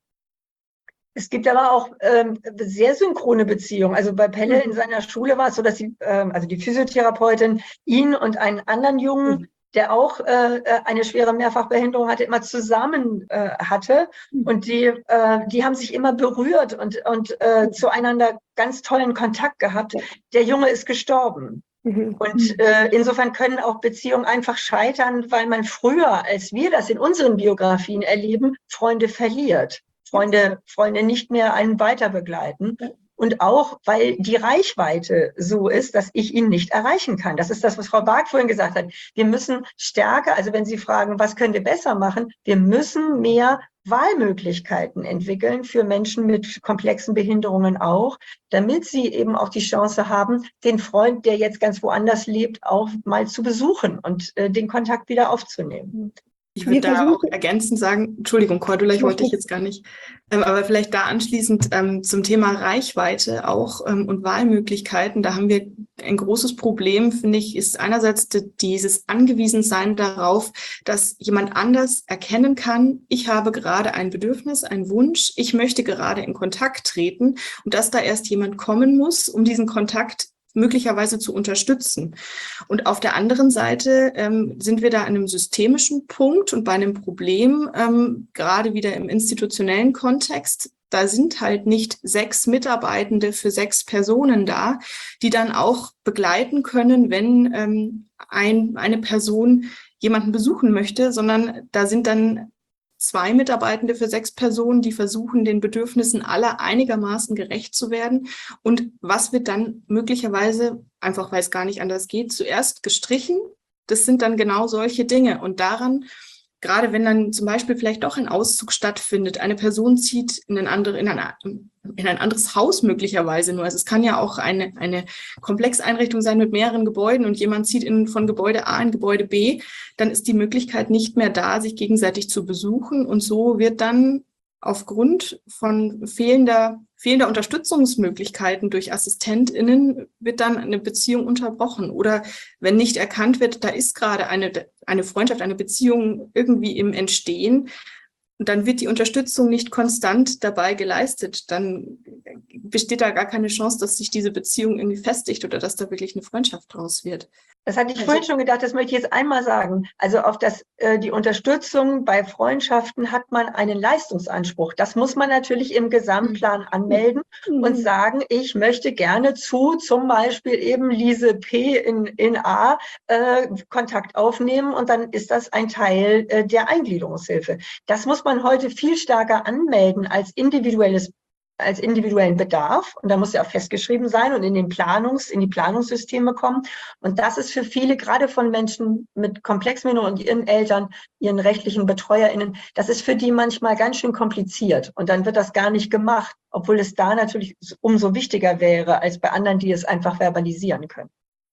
Es gibt aber auch ähm, sehr synchrone Beziehungen. Also bei Pelle in seiner Schule war es so, dass sie, ähm, also die Physiotherapeutin, ihn und einen anderen Jungen, der auch äh, eine schwere Mehrfachbehinderung hatte, immer zusammen äh, hatte. Und die, äh, die haben sich immer berührt und, und äh, zueinander ganz tollen Kontakt gehabt. Der Junge ist gestorben. Und äh, insofern können auch Beziehungen einfach scheitern, weil man früher, als wir das in unseren Biografien erleben, Freunde verliert. Freunde, Freunde nicht mehr einen weiter begleiten. Und auch, weil die Reichweite so ist, dass ich ihn nicht erreichen kann. Das ist das, was Frau Bark vorhin gesagt hat. Wir müssen stärker, also wenn Sie fragen, was können wir besser machen? Wir müssen mehr Wahlmöglichkeiten entwickeln für Menschen mit komplexen Behinderungen auch, damit sie eben auch die Chance haben, den Freund, der jetzt ganz woanders lebt, auch mal zu besuchen und äh, den Kontakt wieder aufzunehmen. Ich würde da auch ergänzend sagen, Entschuldigung, Cordula, ich wollte dich jetzt gar nicht, ähm, aber vielleicht da anschließend ähm, zum Thema Reichweite auch ähm, und Wahlmöglichkeiten, da haben wir ein großes Problem, finde ich, ist einerseits dieses Angewiesensein darauf, dass jemand anders erkennen kann, ich habe gerade ein Bedürfnis, einen Wunsch, ich möchte gerade in Kontakt treten und dass da erst jemand kommen muss, um diesen Kontakt möglicherweise zu unterstützen. Und auf der anderen Seite ähm, sind wir da an einem systemischen Punkt und bei einem Problem, ähm, gerade wieder im institutionellen Kontext, da sind halt nicht sechs Mitarbeitende für sechs Personen da, die dann auch begleiten können, wenn ähm, ein, eine Person jemanden besuchen möchte, sondern da sind dann zwei Mitarbeitende für sechs Personen, die versuchen, den Bedürfnissen aller einigermaßen gerecht zu werden. Und was wird dann möglicherweise, einfach weil es gar nicht anders geht, zuerst gestrichen? Das sind dann genau solche Dinge. Und daran, gerade wenn dann zum Beispiel vielleicht doch ein Auszug stattfindet, eine Person zieht in ein, andere, in ein, in ein anderes Haus möglicherweise nur. Also es kann ja auch eine, eine Komplexeinrichtung sein mit mehreren Gebäuden und jemand zieht in, von Gebäude A in Gebäude B, dann ist die Möglichkeit nicht mehr da, sich gegenseitig zu besuchen. Und so wird dann aufgrund von fehlender, fehlender Unterstützungsmöglichkeiten durch AssistentInnen wird dann eine Beziehung unterbrochen. Oder wenn nicht erkannt wird, da ist gerade eine, eine Freundschaft, eine Beziehung irgendwie im Entstehen, und dann wird die Unterstützung nicht konstant dabei geleistet, dann besteht da gar keine Chance, dass sich diese Beziehung irgendwie festigt oder dass da wirklich eine Freundschaft draus wird. Das hatte ich Also, vorhin schon gedacht, das möchte ich jetzt einmal sagen. Also auf das, äh, die Unterstützung bei Freundschaften hat man einen Leistungsanspruch. Das muss man natürlich im Gesamtplan anmelden Mhm. und sagen, ich möchte gerne zu zum Beispiel eben Lise P. in, in A äh, Kontakt aufnehmen und dann ist das ein Teil äh, der Eingliederungshilfe. Das muss man heute viel stärker anmelden als individuelles als individuellen Bedarf. Und da muss ja auch festgeschrieben sein und in den Planungs, in die Planungssysteme kommen. Und das ist für viele, gerade von Menschen mit Komplexbehinderung und ihren Eltern, ihren rechtlichen BetreuerInnen, das ist für die manchmal ganz schön kompliziert. Und dann wird das gar nicht gemacht, obwohl es da natürlich umso wichtiger wäre, als bei anderen, die es einfach verbalisieren können.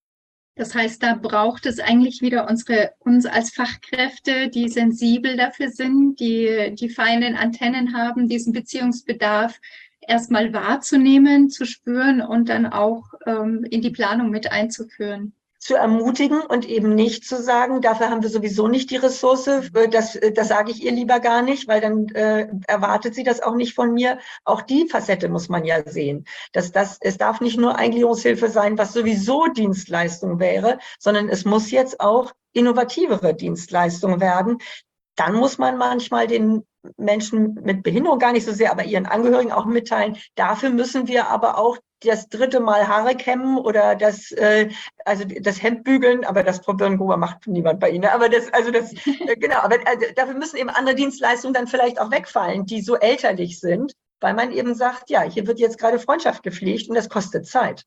Das heißt, da braucht es eigentlich wieder unsere, uns als Fachkräfte, die sensibel dafür sind, die die feinen Antennen haben, diesen Beziehungsbedarf erstmal wahrzunehmen, zu spüren und dann auch ähm, in die Planung mit einzuführen. zu ermutigen und eben nicht zu sagen, dafür haben wir sowieso nicht die Ressource, das, das sage ich ihr lieber gar nicht, weil dann äh, erwartet sie das auch nicht von mir. Auch die Facette muss man ja sehen. Dass das, es darf nicht nur Eingliederungshilfe sein, was sowieso Dienstleistung wäre, sondern es muss jetzt auch innovativere Dienstleistung werden. Dann muss man manchmal den Menschen mit Behinderung gar nicht so sehr, aber ihren Angehörigen auch mitteilen. Dafür müssen wir aber auch das dritte Mal Haare kämmen oder das, äh, also das Hemd bügeln, aber das Probierengruber macht niemand bei Ihnen. Aber das, also das, äh, genau, aber also, dafür müssen eben andere Dienstleistungen dann vielleicht auch wegfallen, die so elterlich sind, weil man eben sagt, ja, hier wird jetzt gerade Freundschaft gepflegt und das kostet Zeit.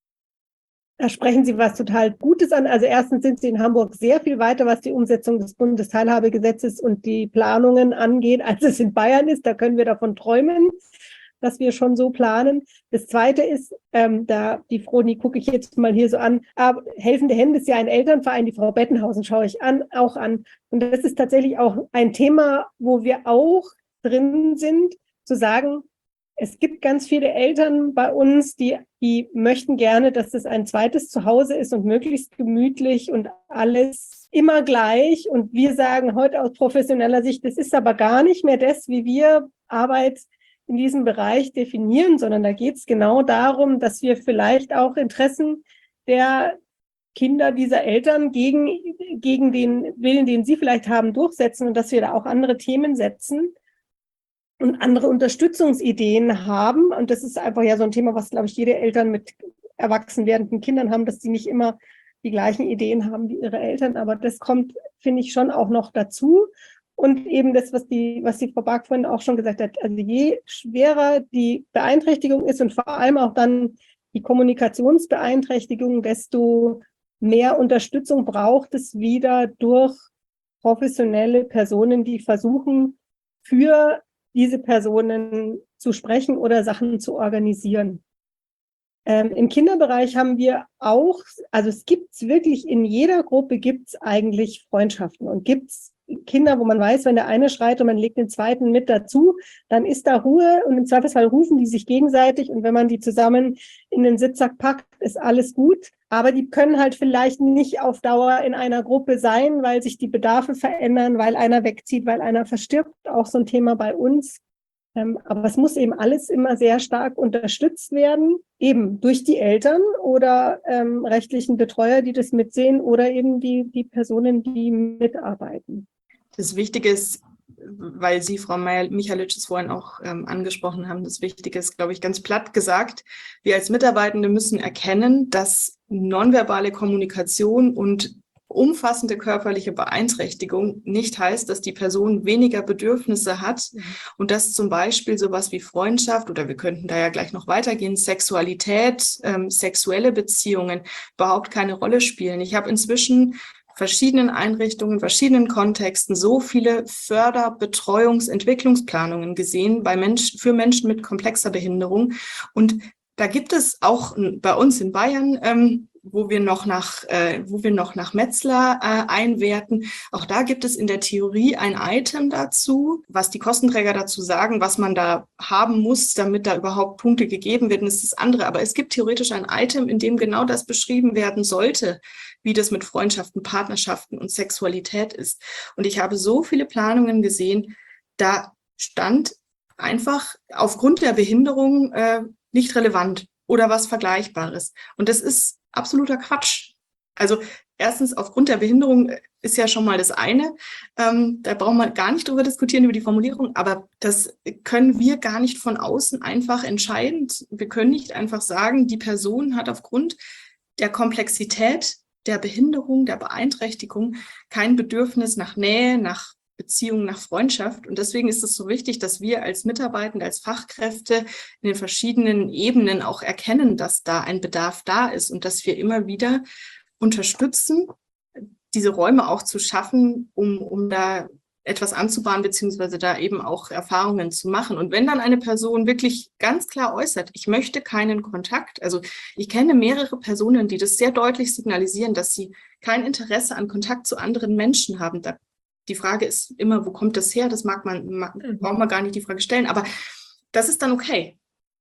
Da sprechen Sie was total Gutes an. Also erstens sind Sie in Hamburg sehr viel weiter, was die Umsetzung des Bundesteilhabegesetzes und die Planungen angeht, als es in Bayern ist. Da können wir davon träumen, dass wir schon so planen. Das Zweite ist, ähm, da die Froni gucke ich jetzt mal hier so an, aber Helfende Hände ist ja ein Elternverein, die Frau Bettenhausen schaue ich an, auch an. Und das ist tatsächlich auch ein Thema, wo wir auch drin sind, zu sagen, es gibt ganz viele Eltern bei uns, die, die möchten gerne, dass es ein zweites Zuhause ist und möglichst gemütlich und alles immer gleich. Und wir sagen heute aus professioneller Sicht, das ist aber gar nicht mehr das, wie wir Arbeit in diesem Bereich definieren, sondern da geht es genau darum, dass wir vielleicht auch Interessen der Kinder dieser Eltern gegen, gegen den Willen, den sie vielleicht haben, durchsetzen und dass wir da auch andere Themen setzen und andere Unterstützungsideen haben. Und das ist einfach ja so ein Thema, was, glaube ich, jede Eltern mit erwachsen werdenden Kindern haben, dass sie nicht immer die gleichen Ideen haben wie ihre Eltern. Aber das kommt, finde ich, schon auch noch dazu. Und eben das, was die, was die Frau Bark vorhin auch schon gesagt hat, also je schwerer die Beeinträchtigung ist und vor allem auch dann die Kommunikationsbeeinträchtigung, desto mehr Unterstützung braucht es wieder durch professionelle Personen, die versuchen, für diese Personen zu sprechen oder Sachen zu organisieren. Ähm, im Kinderbereich haben wir auch, also es gibt wirklich in jeder Gruppe gibt es eigentlich Freundschaften und gibt es Kinder, wo man weiß, wenn der eine schreit und man legt den zweiten mit dazu, dann ist da Ruhe und im Zweifelsfall rufen die sich gegenseitig und wenn man die zusammen in den Sitzsack packt, ist alles gut. Aber die können halt vielleicht nicht auf Dauer in einer Gruppe sein, weil sich die Bedarfe verändern, weil einer wegzieht, weil einer verstirbt. Auch so ein Thema bei uns. Ähm, aber es muss eben alles immer sehr stark unterstützt werden, eben durch die Eltern oder ähm, rechtlichen Betreuer, die das mitsehen oder eben die, die Personen, die mitarbeiten. Das Wichtige ist, weil Sie, Frau Michalitsch, es vorhin auch ähm, angesprochen haben, das Wichtige ist, glaube ich, ganz platt gesagt, wir als Mitarbeitende müssen erkennen, dass nonverbale Kommunikation und umfassende körperliche Beeinträchtigung nicht heißt, dass die Person weniger Bedürfnisse hat mhm. und dass zum Beispiel sowas wie Freundschaft oder wir könnten da ja gleich noch weitergehen, Sexualität, ähm, sexuelle Beziehungen überhaupt keine Rolle spielen. Ich habe inzwischen verschiedenen Einrichtungen, verschiedenen Kontexten so viele Förder-, Betreuungs-, Entwicklungsplanungen gesehen bei Menschen, für Menschen mit komplexer Behinderung. Und da gibt es auch bei uns in Bayern, ähm, wo wir noch nach, äh, wo wir noch nach Metzler äh, einwerten. Auch da gibt es in der Theorie ein Item dazu, was die Kostenträger dazu sagen, was man da haben muss, damit da überhaupt Punkte gegeben werden, ist das andere. Aber es gibt theoretisch ein Item, in dem genau das beschrieben werden sollte, wie das mit Freundschaften, Partnerschaften und Sexualität ist. Und ich habe so viele Planungen gesehen, da stand einfach aufgrund der Behinderung äh, nicht relevant oder was Vergleichbares. Und das ist absoluter Quatsch. Also erstens, aufgrund der Behinderung ist ja schon mal das eine. Ähm, da brauchen wir gar nicht drüber diskutieren, über die Formulierung, aber das können wir gar nicht von außen einfach entscheiden. Wir können nicht einfach sagen, die Person hat aufgrund der Komplexität der Behinderung, der Beeinträchtigung kein Bedürfnis nach Nähe, nach Beziehung, nach Freundschaft. Und deswegen ist es so wichtig, dass wir als Mitarbeitende, als Fachkräfte in den verschiedenen Ebenen auch erkennen, dass da ein Bedarf da ist und dass wir immer wieder unterstützen, diese Räume auch zu schaffen, um, um da etwas anzubahnen, beziehungsweise da eben auch Erfahrungen zu machen. Und wenn dann eine Person wirklich ganz klar äußert, ich möchte keinen Kontakt, also ich kenne mehrere Personen, die das sehr deutlich signalisieren, dass sie kein Interesse an Kontakt zu anderen Menschen haben. Da Die Frage ist immer, wo kommt das her? Das mag man, mag, braucht man gar nicht die Frage stellen, aber das ist dann okay.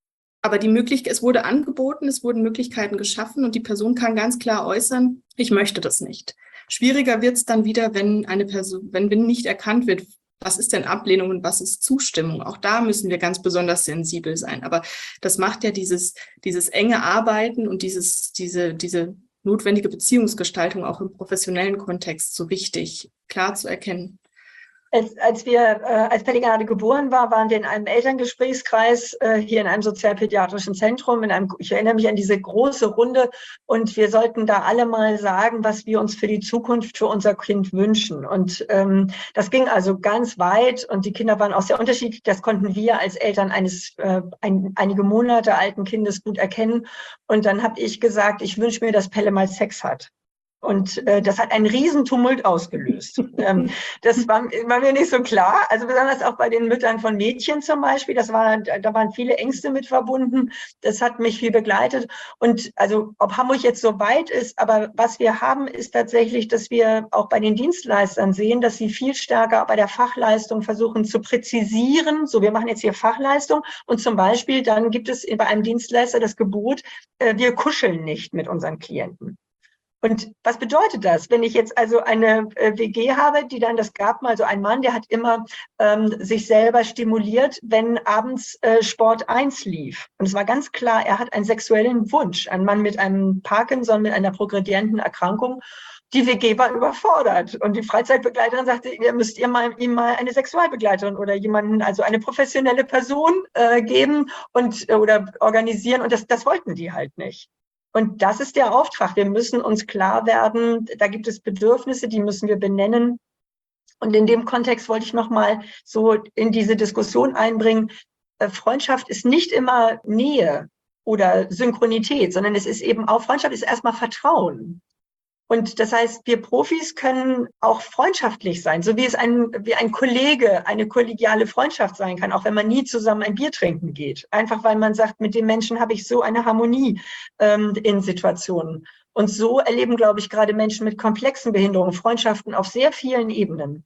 Aber die Möglichkeit, es wurde angeboten, es wurden Möglichkeiten geschaffen und die Person kann ganz klar äußern, ich möchte das nicht. Schwieriger wird es dann wieder, wenn eine Person, wenn nicht erkannt wird, was ist denn Ablehnung und was ist Zustimmung. Auch da müssen wir ganz besonders sensibel sein. Aber das macht ja dieses, dieses enge Arbeiten und dieses, diese, diese notwendige Beziehungsgestaltung auch im professionellen Kontext so wichtig, klar zu erkennen. Als, als wir, äh, als Pelli gerade geboren war, waren wir in einem Elterngesprächskreis äh, hier in einem sozialpädiatrischen Zentrum. In einem, ich erinnere mich an diese große Runde und wir sollten da alle mal sagen, was wir uns für die Zukunft für unser Kind wünschen. Und ähm, das ging also ganz weit und die Kinder waren auch sehr unterschiedlich. Das konnten wir als Eltern eines äh, ein, einige Monate alten Kindes gut erkennen. Und dann habe ich gesagt, ich wünsche mir, dass Pelle mal Sex hat. Und äh, das hat einen riesen Tumult ausgelöst. ähm, das war, war mir nicht so klar. Also besonders auch bei den Müttern von Mädchen zum Beispiel. Das war, da waren viele Ängste mit verbunden. Das hat mich viel begleitet. Und also ob Hamburg jetzt so weit ist, aber was wir haben, ist tatsächlich, dass wir auch bei den Dienstleistern sehen, dass sie viel stärker bei der Fachleistung versuchen zu präzisieren. So, wir machen jetzt hier Fachleistung. Und zum Beispiel dann gibt es bei einem Dienstleister das Gebot, äh, wir kuscheln nicht mit unseren Klienten. Und was bedeutet das, wenn ich jetzt also eine äh, W G habe, die dann, das gab mal so ein Mann, der hat immer ähm, sich selber stimuliert, wenn abends äh, Sport eins lief. Und es war ganz klar, er hat einen sexuellen Wunsch, ein Mann mit einem Parkinson, mit einer progredienten Erkrankung. Die W G war überfordert und die Freizeitbegleiterin sagte, ihr müsst ihr mal, ihm mal eine Sexualbegleiterin oder jemanden, also eine professionelle Person äh, geben und äh, oder organisieren und das, das wollten die halt nicht. Und das ist der Auftrag. Wir müssen uns klar werden, da gibt es Bedürfnisse, die müssen wir benennen. Und in dem Kontext wollte ich nochmal so in diese Diskussion einbringen. Freundschaft ist nicht immer Nähe oder Synchronität, sondern es ist eben auch, Freundschaft ist erstmal Vertrauen. Und das heißt, wir Profis können auch freundschaftlich sein, so wie es ein, wie ein Kollege, eine kollegiale Freundschaft sein kann, auch wenn man nie zusammen ein Bier trinken geht. Einfach weil man sagt, mit dem Menschen habe ich so eine Harmonie ähm, in Situationen. Und so erleben, glaube ich, gerade Menschen mit komplexen Behinderungen Freundschaften auf sehr vielen Ebenen.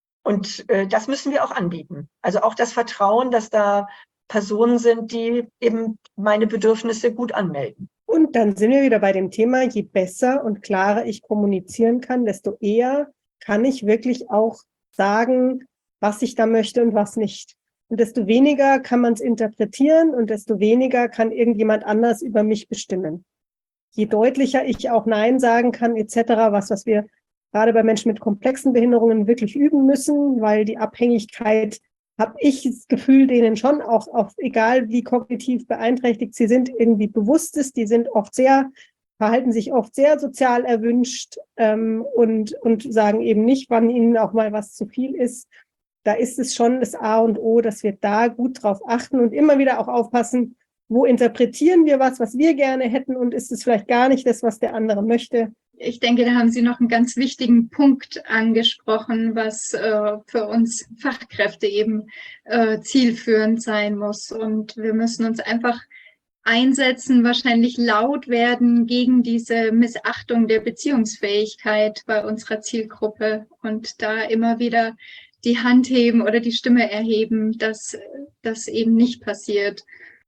Und äh, das müssen wir auch anbieten. Also auch das Vertrauen, dass da Personen sind, die eben meine Bedürfnisse gut anmelden. Und dann sind wir wieder bei dem Thema, je besser und klarer ich kommunizieren kann, desto eher kann ich wirklich auch sagen, was ich da möchte und was nicht. Und desto weniger kann man es interpretieren und desto weniger kann irgendjemand anders über mich bestimmen. Je deutlicher ich auch Nein sagen kann et cetera, was, was wir gerade bei Menschen mit komplexen Behinderungen wirklich üben müssen, weil die Abhängigkeit, habe ich das Gefühl, denen schon auch, auch egal wie kognitiv beeinträchtigt sie sind, irgendwie bewusst ist. Die sind oft sehr, verhalten sich oft sehr sozial erwünscht ähm, und, und sagen eben nicht, wann ihnen auch mal was zu viel ist. Da ist es schon das A und O, dass wir da gut drauf achten und immer wieder auch aufpassen, wo interpretieren wir was, was wir gerne hätten und ist es vielleicht gar nicht das, was der andere möchte. Ich denke, da haben Sie noch einen ganz wichtigen Punkt angesprochen, was äh, für uns Fachkräfte eben äh, zielführend sein muss. Und wir müssen uns einfach einsetzen, wahrscheinlich laut werden gegen diese Missachtung der Beziehungsfähigkeit bei unserer Zielgruppe und da immer wieder die Hand heben oder die Stimme erheben, dass das eben nicht passiert.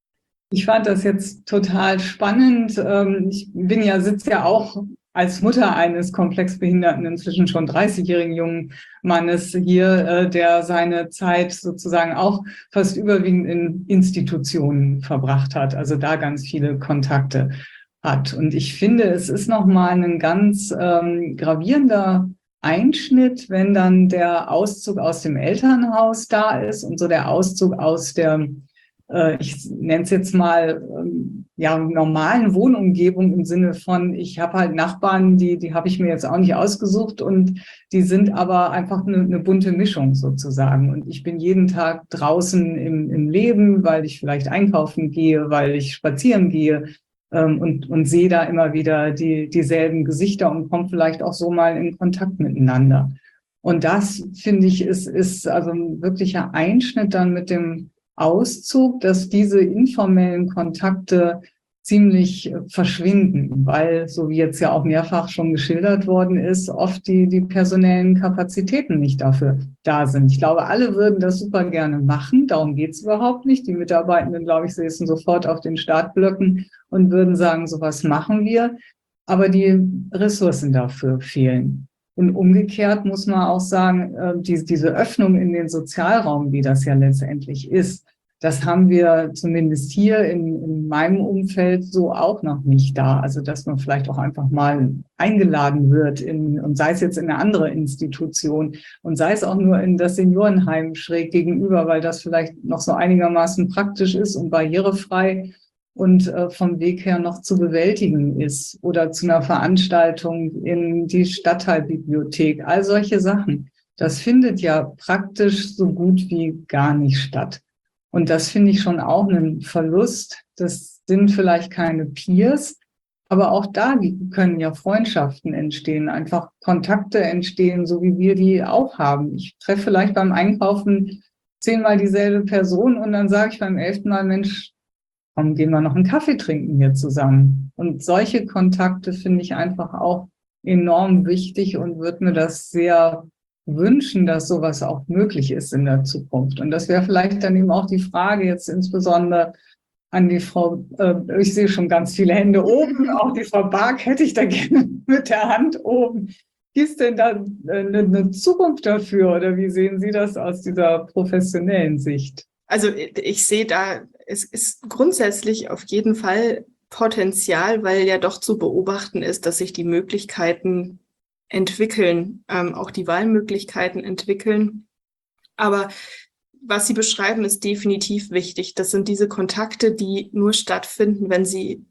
Ich fand das jetzt total spannend. Ich bin ja, sitze ja auch als Mutter eines komplex behinderten, inzwischen schon dreißigjährigen jungen Mannes hier, der seine Zeit sozusagen auch fast überwiegend in Institutionen verbracht hat, also da ganz viele Kontakte hat. Und ich finde, es ist nochmal ein ganz ähm, gravierender Einschnitt, wenn dann der Auszug aus dem Elternhaus da ist und so der Auszug aus der, äh, ich nenne es jetzt mal, ähm, ja, normalen Wohnumgebung im Sinne von, ich habe halt Nachbarn, die die habe ich mir jetzt auch nicht ausgesucht und die sind aber einfach eine, eine bunte Mischung sozusagen. Und ich bin jeden Tag draußen im, im Leben, weil ich vielleicht einkaufen gehe, weil ich spazieren gehe ähm, und, und sehe da immer wieder die dieselben Gesichter und komme vielleicht auch so mal in Kontakt miteinander. Und das, finde ich, ist, ist also ein wirklicher Einschnitt dann mit dem Auszug, dass diese informellen Kontakte ziemlich verschwinden, weil, so wie jetzt ja auch mehrfach schon geschildert worden ist, oft die, die personellen Kapazitäten nicht dafür da sind. Ich glaube, alle würden das super gerne machen, darum geht es überhaupt nicht. Die Mitarbeitenden, glaube ich, säßen sofort auf den Startblöcken und würden sagen, sowas machen wir, aber die Ressourcen dafür fehlen. Und umgekehrt muss man auch sagen, die, diese Öffnung in den Sozialraum, wie das ja letztendlich ist, das haben wir zumindest hier in, in meinem Umfeld so auch noch nicht da. Also dass man vielleicht auch einfach mal eingeladen wird, in, und sei es jetzt in eine andere Institution und sei es auch nur in das Seniorenheim schräg gegenüber, weil das vielleicht noch so einigermaßen praktisch ist und barrierefrei und äh, vom Weg her noch zu bewältigen ist. Oder zu einer Veranstaltung in die Stadtteilbibliothek. All solche Sachen. Das findet ja praktisch so gut wie gar nicht statt. Und das finde ich schon auch einen Verlust. Das sind vielleicht keine Peers, aber auch da können ja Freundschaften entstehen, einfach Kontakte entstehen, so wie wir die auch haben. Ich treffe vielleicht beim Einkaufen zehnmal dieselbe Person und dann sage ich beim elften Mal, Mensch, komm, gehen wir noch einen Kaffee trinken hier zusammen. Und solche Kontakte finde ich einfach auch enorm wichtig und würde mir das sehr wünschen, dass sowas auch möglich ist in der Zukunft. Und das wäre vielleicht dann eben auch die Frage jetzt insbesondere an die Frau, äh, ich sehe schon ganz viele Hände oben, auch die Frau Bark hätte ich da gerne mit der Hand oben. Gibt es denn da eine, eine Zukunft dafür oder wie sehen Sie das aus dieser professionellen Sicht? Also ich sehe da, es ist grundsätzlich auf jeden Fall Potenzial, weil ja doch zu beobachten ist, dass sich die Möglichkeiten entwickeln, ähm, auch die Wahlmöglichkeiten entwickeln. Aber was Sie beschreiben, ist definitiv wichtig. Das sind diese Kontakte, die nur stattfinden, wenn sie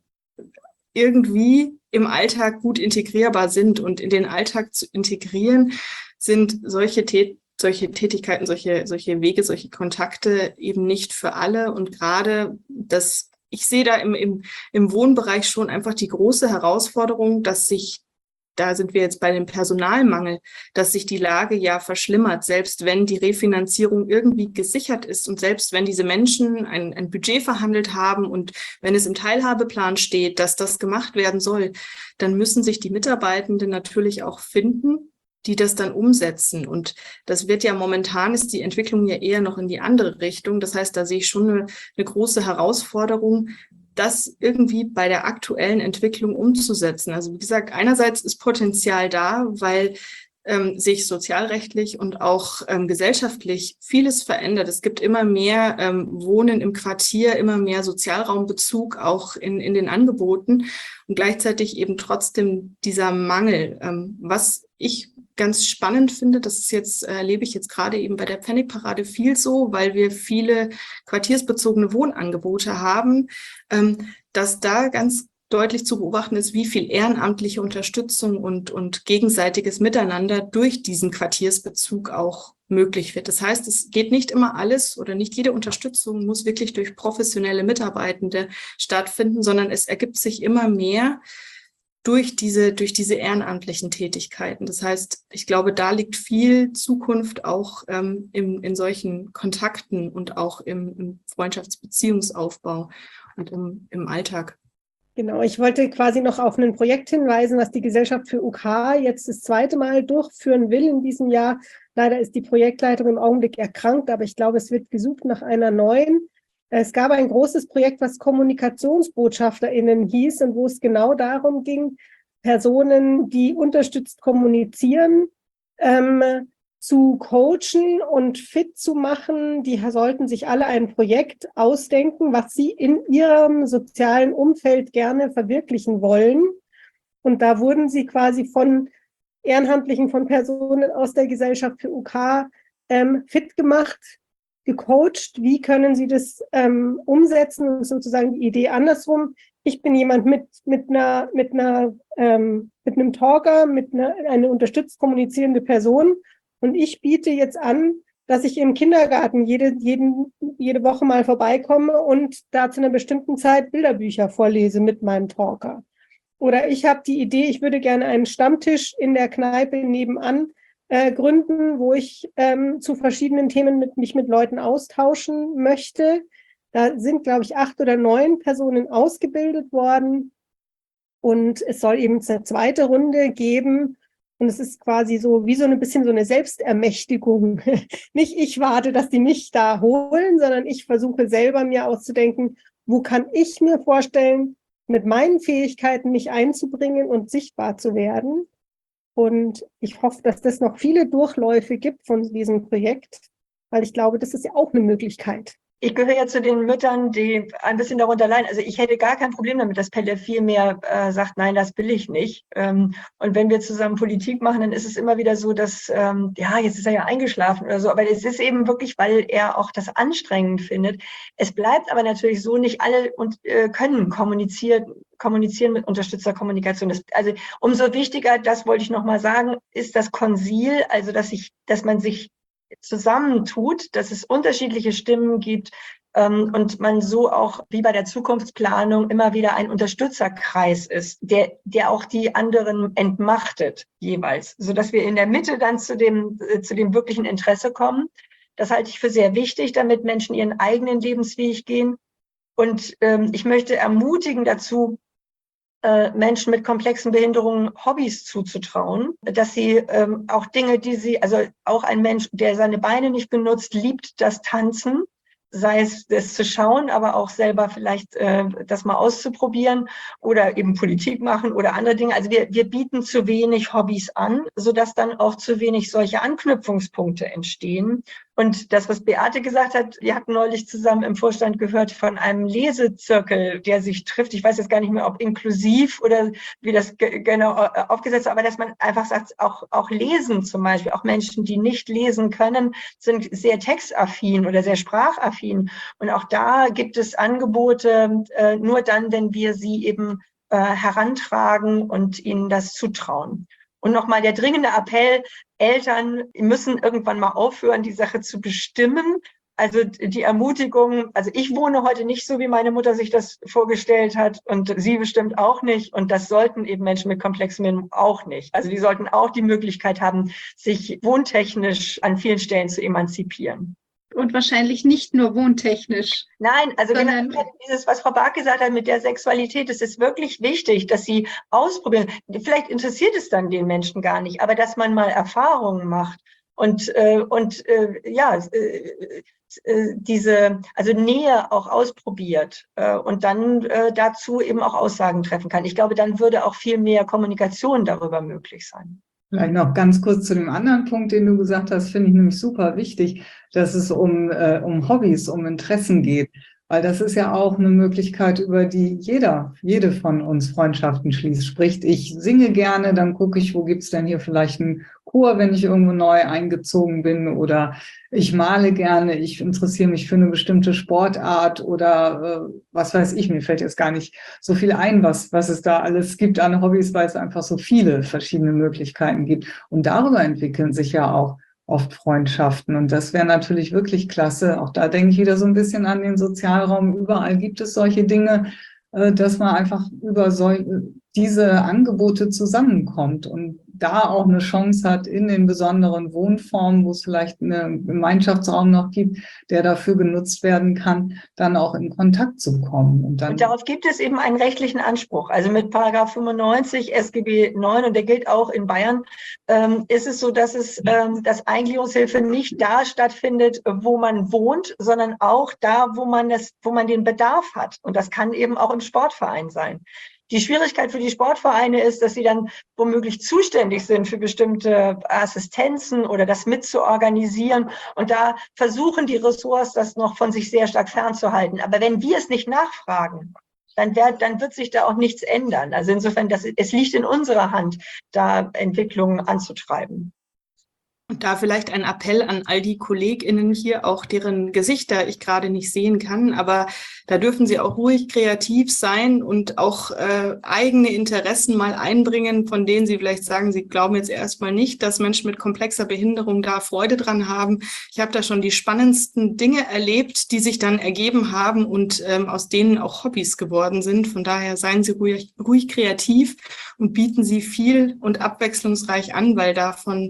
irgendwie im Alltag gut integrierbar sind. Und in den Alltag zu integrieren sind solche Tät- solche Tätigkeiten, solche, solche Wege, solche Kontakte eben nicht für alle. Und gerade das, ich sehe da im, im, im Wohnbereich schon einfach die große Herausforderung, dass sich da sind wir jetzt bei dem Personalmangel, dass sich die Lage ja verschlimmert, selbst wenn die Refinanzierung irgendwie gesichert ist und selbst wenn diese Menschen ein, ein Budget verhandelt haben und wenn es im Teilhabeplan steht, dass das gemacht werden soll, dann müssen sich die Mitarbeitenden natürlich auch finden, die das dann umsetzen. Und das wird ja momentan, ist die Entwicklung ja eher noch in die andere Richtung. Das heißt, da sehe ich schon eine, eine große Herausforderung, das irgendwie bei der aktuellen Entwicklung umzusetzen. Also wie gesagt, einerseits ist Potenzial da, weil ähm, sich sozialrechtlich und auch ähm, gesellschaftlich vieles verändert. Es gibt immer mehr ähm, Wohnen im Quartier, immer mehr Sozialraumbezug auch in, in den Angeboten und gleichzeitig eben trotzdem dieser Mangel. Ähm, was ich ganz spannend finde, das ist jetzt, erlebe ich jetzt gerade eben bei der Pfennigparade viel so, weil wir viele quartiersbezogene Wohnangebote haben, ähm, dass da ganz deutlich zu beobachten ist, wie viel ehrenamtliche Unterstützung und, und gegenseitiges Miteinander durch diesen Quartiersbezug auch möglich wird. Das heißt, es geht nicht immer alles oder nicht jede Unterstützung muss wirklich durch professionelle Mitarbeitende stattfinden, sondern es ergibt sich immer mehr durch diese, durch diese ehrenamtlichen Tätigkeiten. Das heißt, ich glaube, da liegt viel Zukunft auch ähm, im, in solchen Kontakten und auch im, im Freundschaftsbeziehungsaufbau und im, im Alltag. Genau, ich wollte quasi noch auf ein Projekt hinweisen, was die Gesellschaft für U K jetzt das zweite Mal durchführen will in diesem Jahr. Leider ist die Projektleiterin im Augenblick erkrankt, aber ich glaube, es wird gesucht nach einer neuen. Es gab ein großes Projekt, was KommunikationsbotschafterInnen hieß und wo es genau darum ging, Personen, die unterstützt kommunizieren, ähm, zu coachen und fit zu machen. Die sollten sich alle ein Projekt ausdenken, was sie in ihrem sozialen Umfeld gerne verwirklichen wollen. Und da wurden sie quasi von Ehrenamtlichen, von Personen aus der Gesellschaft für U K ähm, fit gemacht, gecoacht, wie können sie das ähm, umsetzen, und sozusagen die Idee andersrum. Ich bin jemand mit mit einer mit einer ähm, mit einem Talker, mit einer eine unterstützt kommunizierende Person und ich biete jetzt an, dass ich im Kindergarten jede jeden jede Woche mal vorbeikomme und da zu einer bestimmten Zeit Bilderbücher vorlese mit meinem Talker. Oder ich habe die Idee, ich würde gerne einen Stammtisch in der Kneipe nebenan Äh, gründen, wo ich ähm, zu verschiedenen Themen mit, mich mit Leuten austauschen möchte. Da sind, glaube ich, acht oder neun Personen ausgebildet worden. Und es soll eben eine zweite Runde geben. Und es ist quasi so wie so ein bisschen so eine Selbstermächtigung. Nicht ich warte, dass die mich da holen, sondern ich versuche selber mir auszudenken, wo kann ich mir vorstellen, mit meinen Fähigkeiten mich einzubringen und sichtbar zu werden. Und ich hoffe, dass das noch viele Durchläufe gibt von diesem Projekt, weil ich glaube, das ist ja auch eine Möglichkeit. Ich gehöre ja zu den Müttern, die ein bisschen darunter leiden. Also ich hätte gar kein Problem damit, dass Pelle viel mehr äh, sagt, nein, das will ich nicht. Ähm, und wenn wir zusammen Politik machen, dann ist es immer wieder so, dass, ähm, ja, jetzt ist er ja eingeschlafen oder so. Aber es ist eben wirklich, weil er auch das anstrengend findet. Es bleibt aber natürlich so, nicht alle und, äh, können kommunizieren, kommunizieren mit Unterstützerkommunikation. Das, also umso wichtiger, das wollte ich nochmal sagen, ist das Konsil, also dass ich, dass man sich zusammentut, dass es unterschiedliche Stimmen gibt ähm, und man so auch wie bei der Zukunftsplanung immer wieder ein Unterstützerkreis ist, der der auch die anderen entmachtet jeweils, so dass wir in der Mitte dann zu dem äh, zu dem wirklichen Interesse kommen. Das halte ich für sehr wichtig, damit Menschen ihren eigenen Lebensweg gehen. Und ähm, ich möchte ermutigen dazu, Menschen mit komplexen Behinderungen Hobbys zuzutrauen, dass sie ähm, auch Dinge, die sie, also auch ein Mensch, der seine Beine nicht benutzt, liebt das Tanzen, sei es das zu schauen, aber auch selber vielleicht äh, das mal auszuprobieren oder eben Politik machen oder andere Dinge. Also wir, wir bieten zu wenig Hobbys an, sodass dann auch zu wenig solche Anknüpfungspunkte entstehen. Und das, was Beate gesagt hat, wir hatten neulich zusammen im Vorstand gehört von einem Lesezirkel, der sich trifft. Ich weiß jetzt gar nicht mehr, ob inklusiv oder wie das ge- genau aufgesetzt ist, aber dass man einfach sagt, auch, auch lesen zum Beispiel, auch Menschen, die nicht lesen können, sind sehr textaffin oder sehr sprachaffin. Und auch da gibt es Angebote, äh, nur dann, wenn wir sie eben äh, herantragen und ihnen das zutrauen. Und nochmal der dringende Appell, Eltern müssen irgendwann mal aufhören, die Sache zu bestimmen. Also die Ermutigung, also ich wohne heute nicht so, wie meine Mutter sich das vorgestellt hat und sie bestimmt auch nicht. Und das sollten eben Menschen mit komplexen Behinderungen auch nicht. Also die sollten auch die Möglichkeit haben, sich wohntechnisch an vielen Stellen zu emanzipieren. Und wahrscheinlich nicht nur wohntechnisch. Nein, also sondern genau dieses, was Frau Barth gesagt hat mit der Sexualität, es ist wirklich wichtig, dass sie ausprobieren. Vielleicht interessiert es dann den Menschen gar nicht, aber dass man mal Erfahrungen macht und äh, und äh, ja äh, äh, diese also Nähe auch ausprobiert äh, und dann äh, dazu eben auch Aussagen treffen kann. Ich glaube, dann würde auch viel mehr Kommunikation darüber möglich sein. Vielleicht noch ganz kurz zu dem anderen Punkt, den du gesagt hast, finde ich nämlich super wichtig, dass es um, äh, um Hobbys, um Interessen geht. Weil das ist ja auch eine Möglichkeit, über die jeder, jede von uns Freundschaften schließt. Spricht, ich singe gerne, dann gucke ich, wo gibt's denn hier vielleicht einen Chor, wenn ich irgendwo neu eingezogen bin, oder ich male gerne, ich interessiere mich für eine bestimmte Sportart oder äh, was weiß ich, mir fällt jetzt gar nicht so viel ein, was, was es da alles gibt an Hobbys, weil es einfach so viele verschiedene Möglichkeiten gibt. Und darüber entwickeln sich ja auch oft Freundschaften. Und das wäre natürlich wirklich klasse. Auch da denke ich wieder so ein bisschen an den Sozialraum. Überall gibt es solche Dinge, dass man einfach über solche, diese Angebote zusammenkommt und da auch eine Chance hat in den besonderen Wohnformen, wo es vielleicht einen Gemeinschaftsraum noch gibt, der dafür genutzt werden kann, dann auch in Kontakt zu kommen. Und, dann und darauf gibt es eben einen rechtlichen Anspruch. Also mit Paragraph fünfundneunzig S G B neun, und der gilt auch in Bayern, ähm, ist es so, dass es ähm, dass Eingliederungshilfe nicht da stattfindet, wo man wohnt, sondern auch da, wo man das, wo man den Bedarf hat. Und das kann eben auch im Sportverein sein. Die Schwierigkeit für die Sportvereine ist, dass sie dann womöglich zuständig sind für bestimmte Assistenzen oder das mitzuorganisieren. Und da versuchen die Ressorts, das noch von sich sehr stark fernzuhalten. Aber wenn wir es nicht nachfragen, dann wird, dann wird sich da auch nichts ändern. Also insofern, das, es liegt in unserer Hand, da Entwicklungen anzutreiben. Und da vielleicht ein Appell an all die KollegInnen hier, auch deren Gesichter ich gerade nicht sehen kann, aber da dürfen sie auch ruhig kreativ sein und auch äh, eigene Interessen mal einbringen, von denen sie vielleicht sagen, sie glauben jetzt erstmal nicht, dass Menschen mit komplexer Behinderung da Freude dran haben. Ich habe da schon die spannendsten Dinge erlebt, die sich dann ergeben haben und ähm, aus denen auch Hobbys geworden sind. Von daher seien sie ruhig, ruhig kreativ und bieten sie viel und abwechslungsreich an, weil davon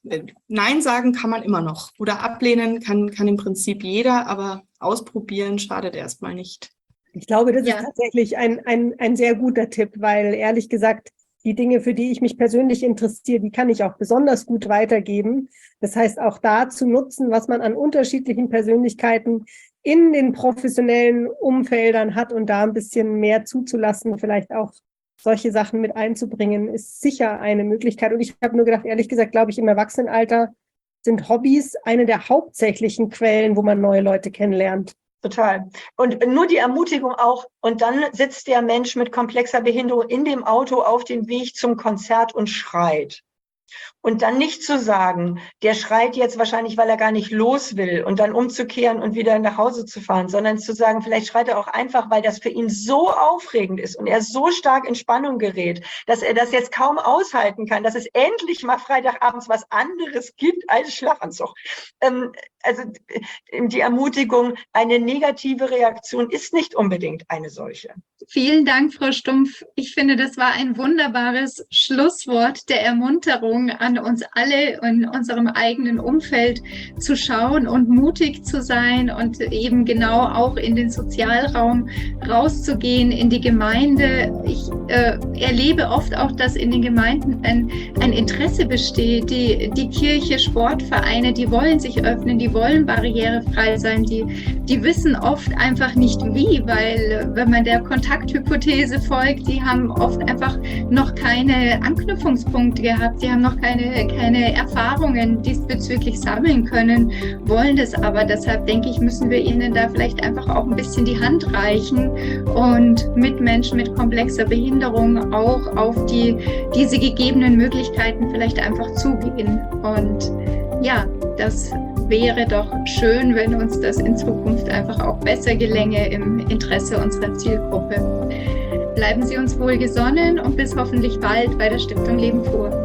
Nein sagen kann man immer noch oder ablehnen kann, kann im Prinzip jeder, aber ausprobieren schadet erstmal nicht. Ich glaube, das Ja. ist tatsächlich ein, ein, ein sehr guter Tipp, weil ehrlich gesagt, die Dinge, für die ich mich persönlich interessiere, die kann ich auch besonders gut weitergeben. Das heißt, auch da zu nutzen, was man an unterschiedlichen Persönlichkeiten in den professionellen Umfeldern hat und da ein bisschen mehr zuzulassen, vielleicht auch solche Sachen mit einzubringen, ist sicher eine Möglichkeit. Und ich habe nur gedacht, ehrlich gesagt, glaube ich, im Erwachsenenalter sind Hobbys eine der hauptsächlichen Quellen, wo man neue Leute kennenlernt. Total. Und nur die Ermutigung auch, und dann sitzt der Mensch mit komplexer Behinderung in dem Auto auf dem Weg zum Konzert und schreit. Und dann nicht zu sagen, der schreit jetzt wahrscheinlich, weil er gar nicht los will und dann umzukehren und wieder nach Hause zu fahren, sondern zu sagen, vielleicht schreit er auch einfach, weil das für ihn so aufregend ist und er so stark in Spannung gerät, dass er das jetzt kaum aushalten kann, dass es endlich mal Freitagabends was anderes gibt als Schlafanzug. Ähm, also die Ermutigung, eine negative Reaktion ist nicht unbedingt eine solche. Vielen Dank, Frau Stumpf. Ich finde, das war ein wunderbares Schlusswort der Ermunterung an uns alle in unserem eigenen Umfeld zu schauen und mutig zu sein und eben genau auch in den Sozialraum rauszugehen, in die Gemeinde. Ich äh, erlebe oft auch, dass in den Gemeinden ein, ein Interesse besteht. Die, die Kirche, Sportvereine, die wollen sich öffnen, die wollen barrierefrei sein, die, die wissen oft einfach nicht wie, weil wenn man der Kontakthypothese folgt, die haben oft einfach noch keine Anknüpfungspunkte gehabt, die haben noch keine, keine Erfahrungen diesbezüglich sammeln können, wollen das aber. Deshalb denke ich, müssen wir ihnen da vielleicht einfach auch ein bisschen die Hand reichen und mit Menschen mit komplexer Behinderung auch auf die, diese gegebenen Möglichkeiten vielleicht einfach zugehen. Und ja, das wäre doch schön, wenn uns das in Zukunft einfach auch besser gelänge im Interesse unserer Zielgruppe. Bleiben Sie uns wohlgesonnen und bis hoffentlich bald bei der Stiftung Leben vor.